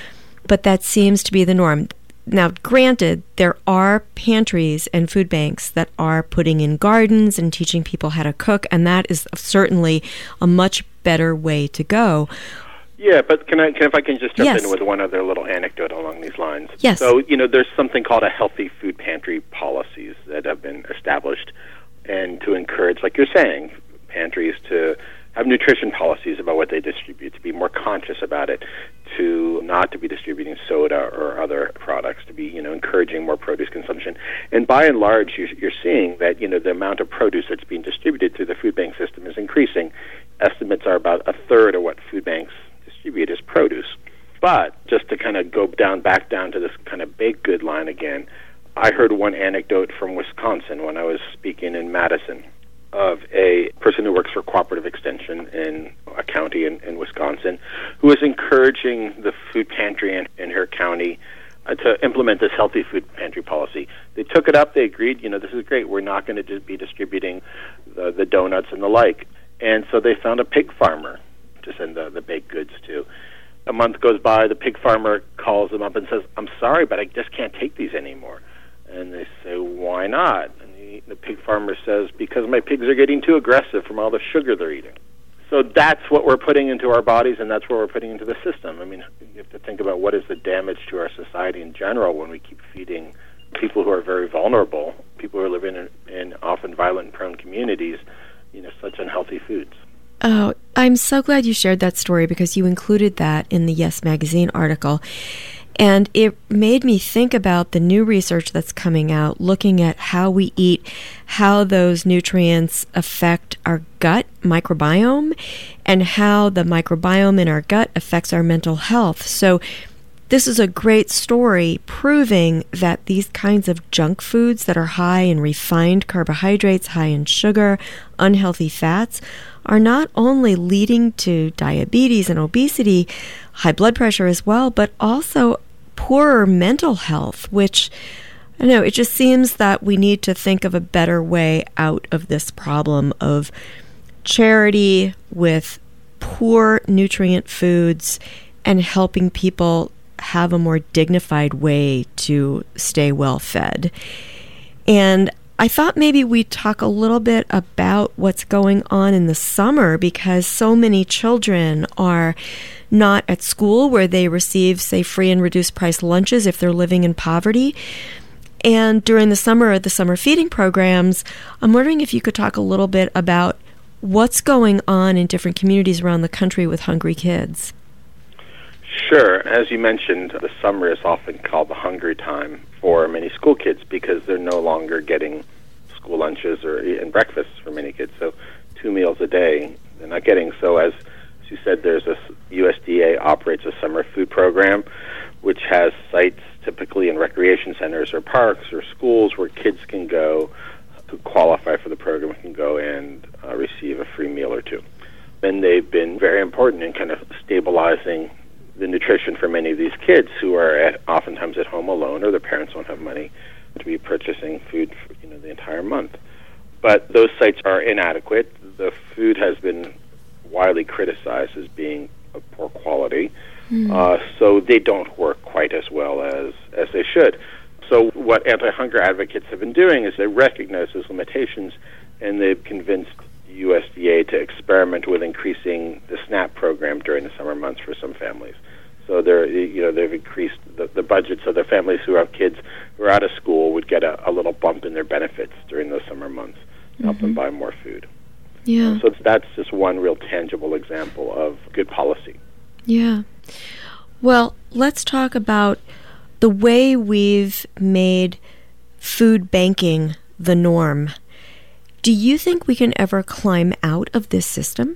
But that seems to be the norm. Now, granted, there are pantries and food banks that are putting in gardens and teaching people how to cook, and that is certainly a much better way to go. Yeah, but can I, can, if I can just jump yes. in with one other little anecdote along these lines. Yes. So, you know, there's something called a healthy food pantry policies that have been established, and to encourage, like you're saying, pantries to have nutrition policies about what they distribute, to be more conscious about it, to not to be distributing soda or other products, to be, you know, encouraging more produce consumption. And by and large, you're, you're seeing that, you know, the amount of produce that's being distributed through the food bank system is increasing. Estimates are about a third of what food banks distribute as produce. But just to kind of go down, back down to this kind of baked good line again, I heard one anecdote from Wisconsin when I was speaking in Madison of a person who works for Cooperative Extension in a county in, in Wisconsin who is encouraging the food pantry in, in her county uh, to implement this healthy food pantry policy. They took it up. They agreed, you know, this is great. We're not going to just be distributing the, the donuts and the like. And so they found a pig farmer to send the, the baked goods to. A month goes by, the pig farmer calls them up and says, I'm sorry, but I just can't take these anymore. And they say, why not? And the, the pig farmer says, because my pigs are getting too aggressive from all the sugar they're eating. So that's what we're putting into our bodies, and that's what we're putting into the system. I mean, you have to think about what is the damage to our society in general when we keep feeding people who are very vulnerable, people who are living in, in often violent-prone communities, you know, such unhealthy foods. Oh, I'm so glad you shared that story because you included that in the Yes Magazine article. And it made me think about the new research that's coming out, looking at how we eat, how those nutrients affect our gut microbiome, and how the microbiome in our gut affects our mental health. So this is a great story proving that these kinds of junk foods that are high in refined carbohydrates, high in sugar, unhealthy fats, are not only leading to diabetes and obesity, high blood pressure as well, but also poorer mental health, which, I know, it just seems that we need to think of a better way out of this problem of charity with poor nutrient foods and helping people have a more dignified way to stay well fed. And I thought maybe we'd talk a little bit about what's going on in the summer because so many children are not at school where they receive, say, free and reduced price lunches if they're living in poverty. And during the summer, the summer feeding programs, I'm wondering if you could talk a little bit about what's going on in different communities around the country with hungry kids. Sure. As you mentioned, the summer is often called the hungry time for many school kids because they're no longer getting school lunches or and breakfasts for many kids. So two meals a day they're not getting. So as, as you said, there's a U S D A operates a summer food program which has sites typically in recreation centers or parks or schools where kids can go who qualify for the program can go and uh, receive a free meal or two. And they've been very important in kind of stabilizing the nutrition for many of these kids who are at, oftentimes at home alone or their parents don't have money to be purchasing food for, you know, the entire month. But those sites are inadequate. The food has been widely criticized as being of poor quality, mm. uh, so they don't work quite as well as, as they should. So what anti-hunger advocates have been doing is they recognize those limitations, and they've convinced the U S D A to experiment with increasing the SNAP program during the summer months for some families. So they're, you know, they've increased the, the budget so the families who have kids who are out of school would get a, a little bump in their benefits during those summer months. Help them buy more food. Yeah. So that's just one real tangible example of good policy. Yeah. Well, let's talk about the way we've made food banking the norm. Do you think we can ever climb out of this system?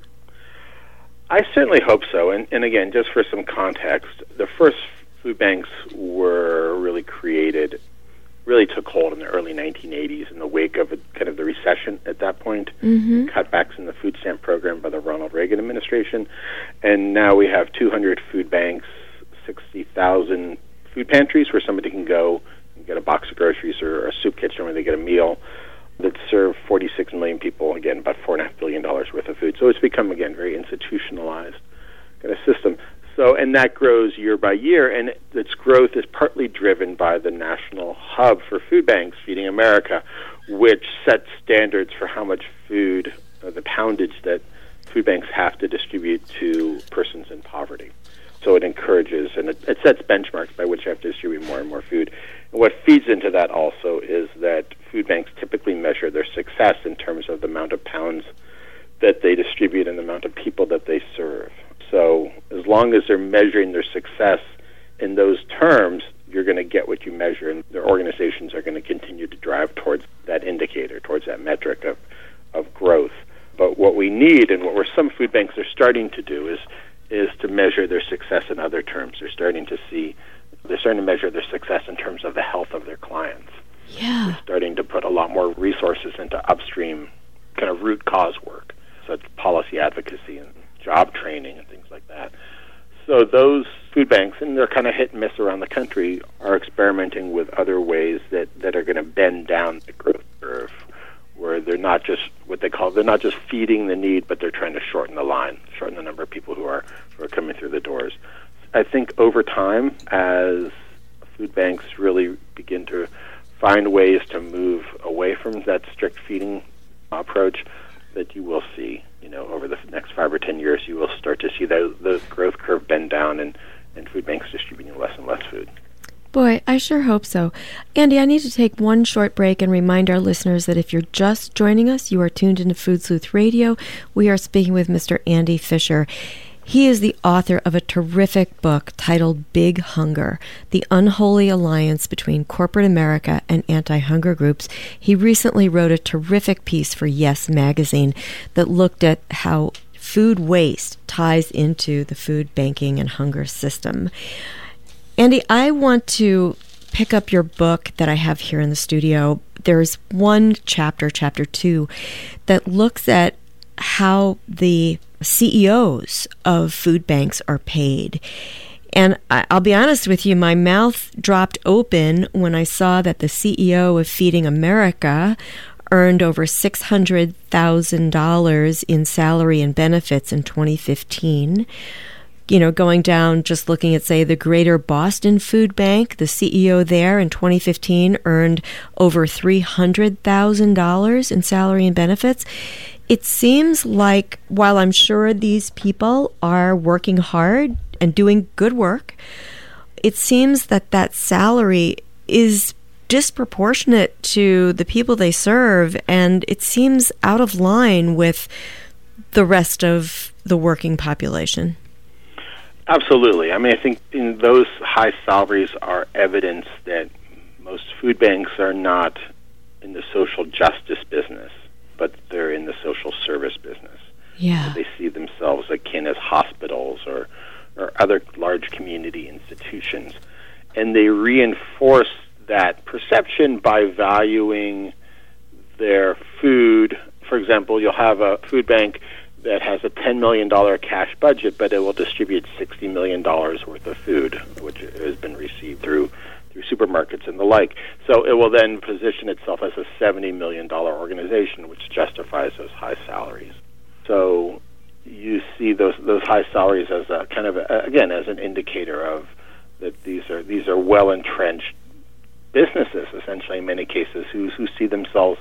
I certainly hope so. And, and again, just for some context, the first food banks were really created really took hold in the early nineteen eighties in the wake of a, kind of the recession at that point, mm-hmm. cutbacks in the food stamp program by the Ronald Reagan administration. And now we have two hundred food banks, sixty thousand food pantries where somebody can go and get a box of groceries or a soup kitchen where they get a meal that serve forty-six million people, again, about four point five billion dollars worth of food. So it's become, again, very institutionalized kind of system. So, and that grows year by year, and its growth is partly driven by the National Hub for Food Banks, Feeding America, which sets standards for how much food, uh, the poundage that food banks have to distribute to persons in poverty. So it encourages, and it, it sets benchmarks by which you have to distribute more and more food. And what feeds into that also is that food banks typically measure their success in terms of the amount of pounds that they distribute and the amount of people that they serve. So as long as they're measuring their success in those terms, you're going to get what you measure, and their organizations are going to continue to drive towards that indicator, towards that metric of, of growth. But what we need, and what we're, some food banks are starting to do, is is to measure their success in other terms. They're starting to see, they're starting to measure their success in terms of the health of their clients. Yeah. They're starting to put a lot more resources into upstream kind of root cause work, such as policy advocacy and job training and things like that. So those food banks, and they're kind of hit and miss around the country, are experimenting with other ways that, that are going to bend down the growth curve, where they're not just what they call, they're not just feeding the need, but they're trying to shorten the line, shorten the number of people who are, who are coming through the doors. I think over time, as food banks really begin to find ways to move away from that strict feeding approach, that you will see, you know, over the next five or ten years, you will start to see the, the growth curve bend down and, and food banks distributing less and less food. Boy, I sure hope so. Andy, I need to take one short break and remind our listeners that if you're just joining us, you are tuned into Food Sleuth Radio. We are speaking with Mister Andy Fisher. He is the author of a terrific book titled Big Hunger, The Unholy Alliance Between Corporate America and Anti-Hunger Groups. He recently wrote a terrific piece for Yes Magazine that looked at how food waste ties into the food banking and hunger system. Andy, I want to pick up your book that I have here in the studio. There's one chapter, chapter two, that looks at how the C E Os of food banks are paid. And I'll be honest with you, my mouth dropped open when I saw that the C E O of Feeding America earned over six hundred thousand dollars in salary and benefits in twenty fifteen. You know, going down, just looking at, say, the Greater Boston Food Bank, the C E O there in twenty fifteen earned over three hundred thousand dollars in salary and benefits. It seems like, while I'm sure these people are working hard and doing good work, it seems that that salary is disproportionate to the people they serve, and it seems out of line with the rest of the working population. Absolutely. I mean, I think in those high salaries are evidence that most food banks are not in the social justice business, but they're in the social service business. Yeah. So they see themselves akin as hospitals or, or other large community institutions. And they reinforce that perception by valuing their food. For example, you'll have a food bank that has a ten million dollars cash budget, but it will distribute sixty million dollars worth of food, which has been received through through supermarkets and the like. So it will then position itself as a seventy million dollars organization, which justifies those high salaries. So you see those those high salaries as a kind of a, again as an indicator of that these are these are well entrenched businesses, essentially in many cases, who who see themselves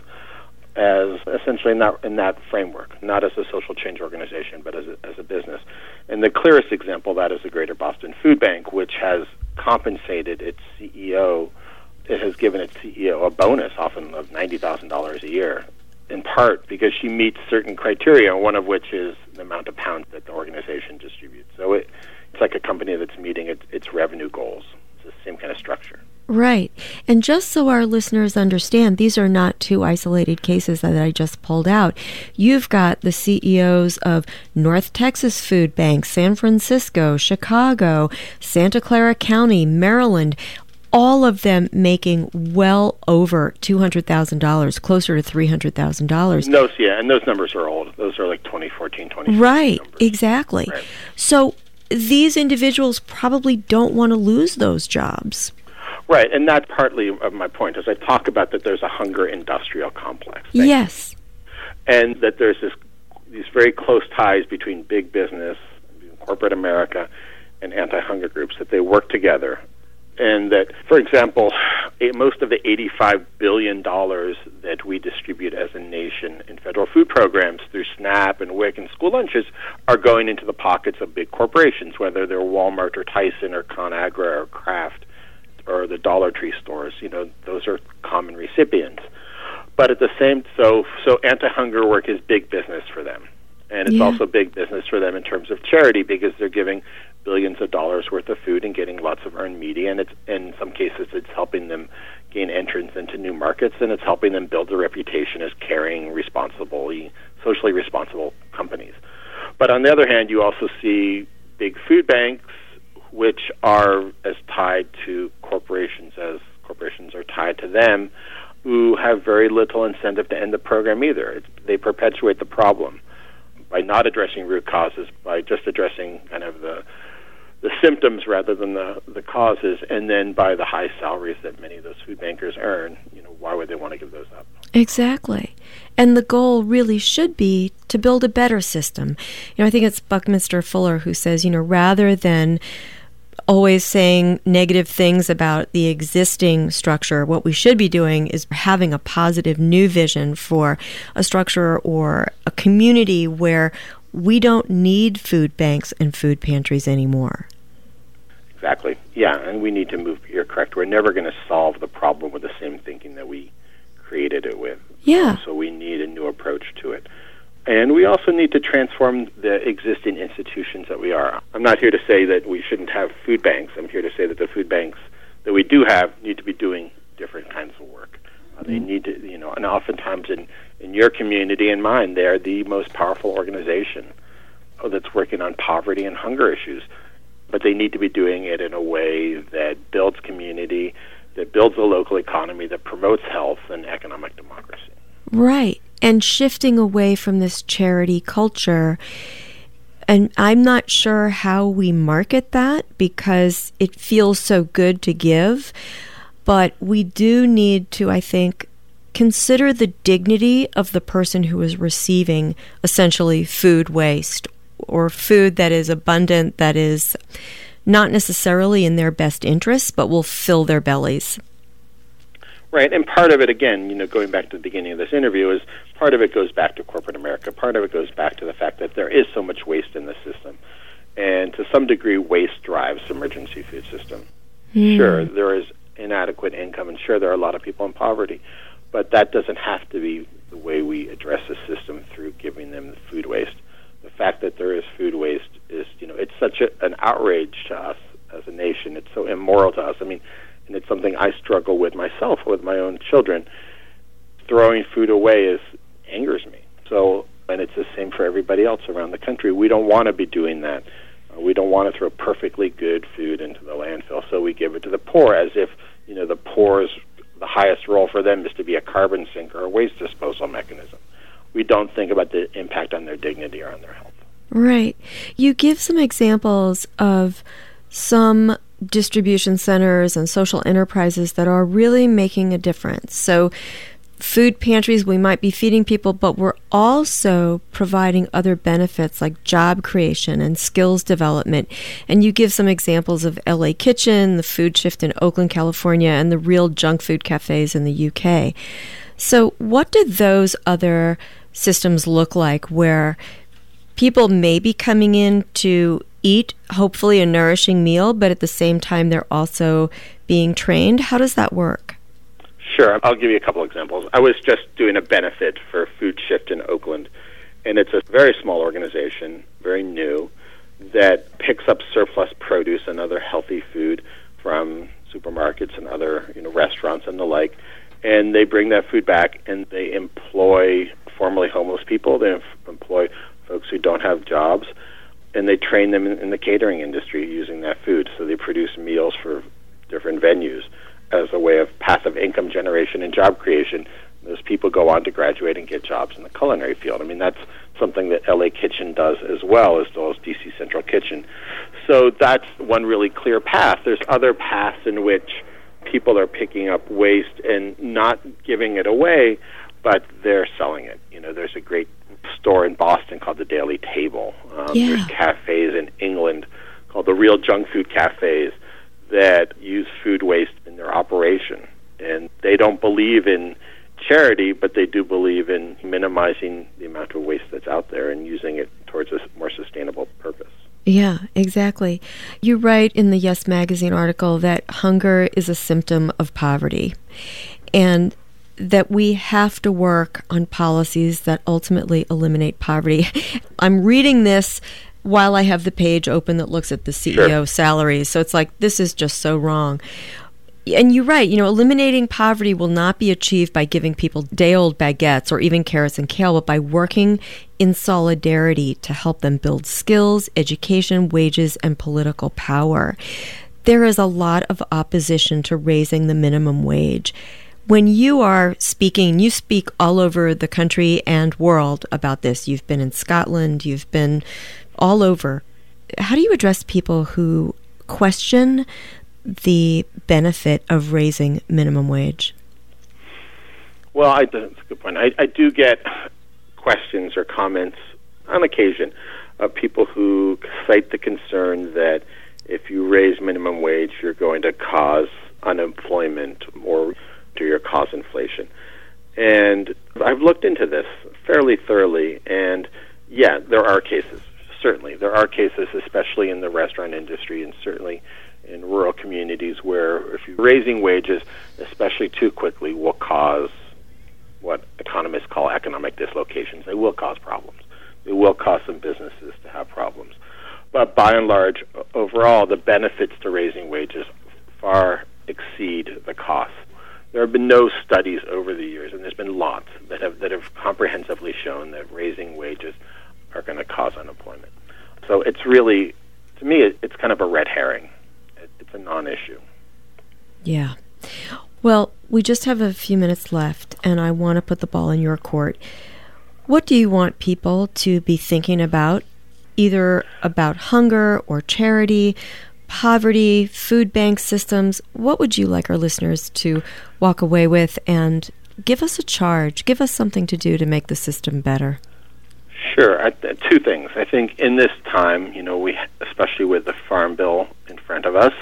as essentially in that in that framework, not as a social change organization, but as a, as a business. And the clearest example of that is the Greater Boston Food Bank, which has compensated its C E O. It has given its C E O a bonus, often of ninety thousand dollars a year, in part because she meets certain criteria, one of which is the amount of pounds that the organization distributes. So it, it's like a company that's meeting its, its revenue goals. It's the same kind of structure. Right. And just so our listeners understand, these are not two isolated cases that I just pulled out. You've got the C E Os of North Texas Food Bank, San Francisco, Chicago, Santa Clara County, Maryland, all of them making well over two hundred thousand dollars, closer to three hundred thousand dollars. No, yeah, and those numbers are old. Those are like twenty fourteen, twenty fifteen Right, numbers. exactly. Right. So these individuals probably don't want to lose those jobs. Right, and that's partly of my point, as I talk about that there's a hunger industrial complex. Yes. And that there's this these very close ties between big business, corporate America, and anti-hunger groups, that they work together. And that, for example, most of the eighty-five billion dollars that we distribute as a nation in federal food programs through SNAP and WIC and school lunches are going into the pockets of big corporations, whether they're Walmart or Tyson or ConAgra or Kraft or the Dollar Tree stores. You know, those are common recipients. But at the same, so so anti-hunger work is big business for them. And it's Yeah. also big business for them in terms of charity, because they're giving billions of dollars worth of food and getting lots of earned media, and it's in some cases it's helping them gain entrance into new markets, and it's helping them build a reputation as caring, responsibly, socially responsible companies. But on the other hand, you also see big food banks, which are as tied to corporations as corporations are tied to them, who have very little incentive to end the program either. It's, they perpetuate the problem by not addressing root causes, by just addressing kind of the the symptoms rather than the, the causes, and then by the high salaries that many of those food bankers earn. You know, why would they want to give those up? Exactly. And the goal really should be to build a better system. You know, I think it's Buckminster Fuller who says, you know, rather than always saying negative things about the existing structure, what we should be doing is having a positive new vision for a structure or a community where we don't need food banks and food pantries anymore. Exactly. Yeah, and we need to move. You're correct. We're never going to solve the problem with the same thinking that we created it with. Yeah. So we need a new approach to it. And we also need to transform the existing institutions that we are. I'm not here to say that we shouldn't have food banks. I'm here to say that the food banks that we do have need to be doing different kinds of work. Uh, they need to, you know, and oftentimes in, in your community and mine, they are the most powerful organization that's working on poverty and hunger issues. But they need to be doing it in a way that builds community, that builds the local economy, that promotes health and economic democracy. Right. And shifting away from this charity culture. And I'm not sure how we market that because it feels so good to give. But we do need to, I think, consider the dignity of the person who is receiving essentially food waste or food that is abundant, that is not necessarily in their best interests, but will fill their bellies. Right, and part of it, again, you know, going back to the beginning of this interview, is part of it goes back to corporate America. Part of it goes back to the fact that there is so much waste in the system. And to some degree, waste drives the emergency food system. Mm. Sure, there is inadequate income, and sure, there are a lot of people in poverty. But that doesn't have to be the way we address the system through giving them the food waste. The fact that there is food waste is, you know, it's such a, an outrage to us as a nation. It's so immoral to us. I mean, and it's something I struggle with myself, with my own children. Throwing food away is angers me. So, and it's the same for everybody else around the country. We don't want to be doing that. Uh, we don't want to throw perfectly good food into the landfill, so we give it to the poor as if, you know, the poor's, the highest role for them is to be a carbon sink or a waste disposal mechanism. We don't think about the impact on their dignity or on their health. Right. You give some examples of some distribution centers and social enterprises that are really making a difference. So food pantries, we might be feeding people, but we're also providing other benefits like job creation and skills development. And you give some examples of L A Kitchen, the Food Shift in Oakland, California, and the Real Junk Food Cafes in the U K. So what do those other systems look like where people may be coming in to eat, hopefully, a nourishing meal, but at the same time they're also being trained? How does that work? Sure. I'll give you a couple examples. I was just doing a benefit for Food Shift in Oakland, and it's a very small organization, very new, that picks up surplus produce and other healthy food from supermarkets and other, you know, restaurants and the like, and they bring that food back and they employ formerly homeless people. They employ folks who don't have jobs, and they train them in, in the catering industry using that food. So they produce meals for different venues as a way of passive income generation and job creation. Those people go on to graduate and get jobs in the culinary field. I mean, that's something that L A Kitchen does as well, as well as D C Central Kitchen. So that's one really clear path. There's other paths in which people are picking up waste and not giving it away, but they're selling it. You know, there's a great store in Boston called the Daily Table. Um, yeah. There's cafes in England called the Real Junk Food Cafes that use food waste in their operation. And they don't believe in charity, but they do believe in minimizing the amount of waste that's out there and using it towards a more sustainable purpose. Yeah, exactly. You write in the Yes Magazine article that hunger is a symptom of poverty, and that we have to work on policies that ultimately eliminate poverty. I'm reading this while I have the page open that looks at the C E O Sure. salaries. So it's like, this is just so wrong. And you're right, you know, eliminating poverty will not be achieved by giving people day-old baguettes or even carrots and kale, but by working in solidarity to help them build skills, education, wages, and political power. There is a lot of opposition to raising the minimum wage. When you are speaking, you speak all over the country and world about this. You've been in Scotland, you've been all over. How do you address people who question the benefit of raising minimum wage? Well, I, that's a good point. I, I do get questions or comments on occasion of people who cite the concern that if you raise minimum wage, you're going to cause unemployment or do your cause inflation. And I've looked into this fairly thoroughly, and yeah, there are cases. Certainly, there are cases, especially in the restaurant industry and certainly in rural communities, where if you're raising wages, especially too quickly, will cause what economists call economic dislocations. They will cause problems. They will cause some businesses to have problems. But by and large, overall, the benefits to raising wages far exceed the costs. There have been no studies over the years, and there's been lots that have that have comprehensively shown that raising wages are going to cause unemployment. So it's really, to me, it, it's kind of a red herring. It, it's a non-issue. Yeah. Well, we just have a few minutes left, and I want to put the ball in your court. What do you want people to be thinking about, either about hunger or charity, poverty, food bank systems? What would you like our listeners to walk away with, and give us a charge, give us something to do to make the system better? Sure. I, uh, two things. I think in this time, you know, we, especially with the Farm Bill in front of us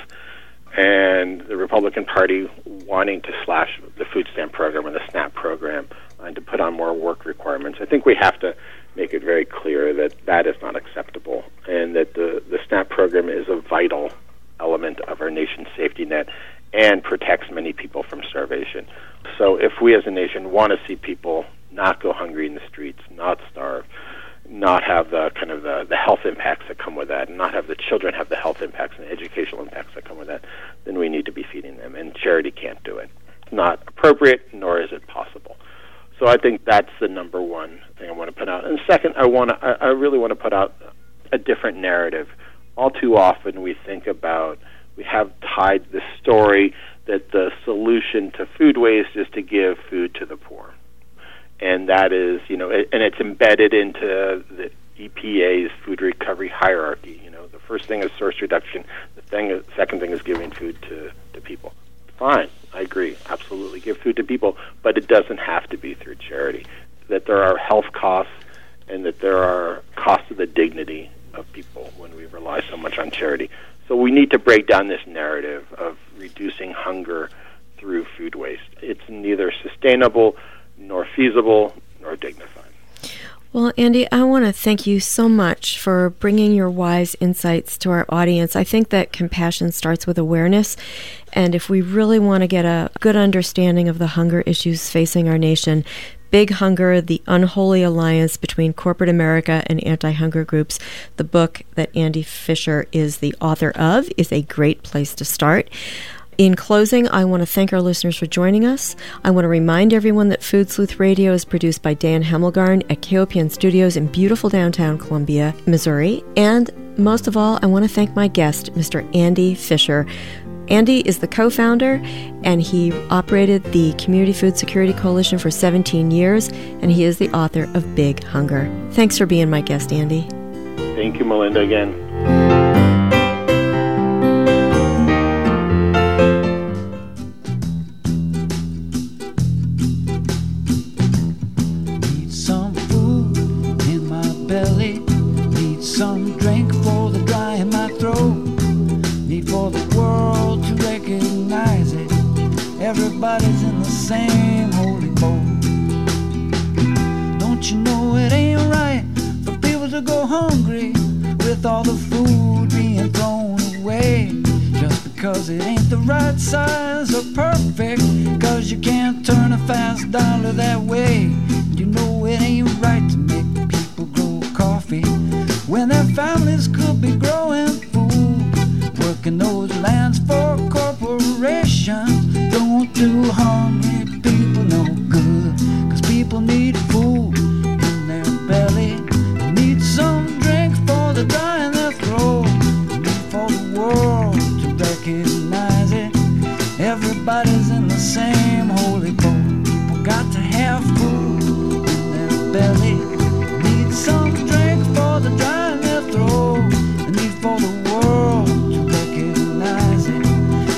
and the Republican Party wanting to slash the food stamp program and the SNAP program and to put on more work requirements, I think we have to make it very clear that that is not acceptable, and that the, the SNAP program is a vital element of our nation's safety net and protects many people from starvation. So if we as a nation want to see people not go hungry in the streets, not starve, not have the kind of the, the health impacts that come with that, and not have the children have the health impacts and the educational impacts that come with that, then we need to be feeding them, and charity can't do it. It's not appropriate, nor is it possible. So I think that's the number one thing I want to put out. And second, I want to, I, I really want to put out a different narrative. All too often we think about, we have tied the story that the solution to food waste is to give food to the poor. And that is, you know, it, and it's embedded into the E P A's food recovery hierarchy. You know, the first thing is source reduction. The thing, is, second thing is giving food to, to people. Fine, I agree. Absolutely, give food to people, but it doesn't have to be through charity. That there are health costs and that there are costs of the dignity of people when we rely so much on charity. So we need to break down this narrative of reducing hunger through food waste. It's neither sustainable, nor feasible, nor dignified. Well, Andy, I want to thank you so much for bringing your wise insights to our audience. I think that compassion starts with awareness, and if we really want to get a good understanding of the hunger issues facing our nation, Big Hunger, The Unholy Alliance Between Corporate America and Anti-Hunger Groups, the book that Andy Fisher is the author of, is a great place to start. In closing, I want to thank our listeners for joining us. I want to remind everyone that Food Sleuth Radio is produced by Dan Hemmelgarn at K O P N Studios in beautiful downtown Columbia, Missouri. And most of all, I want to thank my guest, Mister Andy Fisher. Andy is the co-founder, and he operated the Community Food Security Coalition for seventeen years, and he is the author of Big Hunger. Thanks for being my guest, Andy. Thank you, Melinda, again. Need some food in my belly, need some drink for the dry in my throat, need for the world to recognize it. Everybody's in the same holy boat. Don't you know it ain't right for people to go hungry with all the food being thrown away just because it ain't the right size or perfect, cause you can't turn a fast dollar that way. You know it ain't right to make people grow coffee when their families could be growing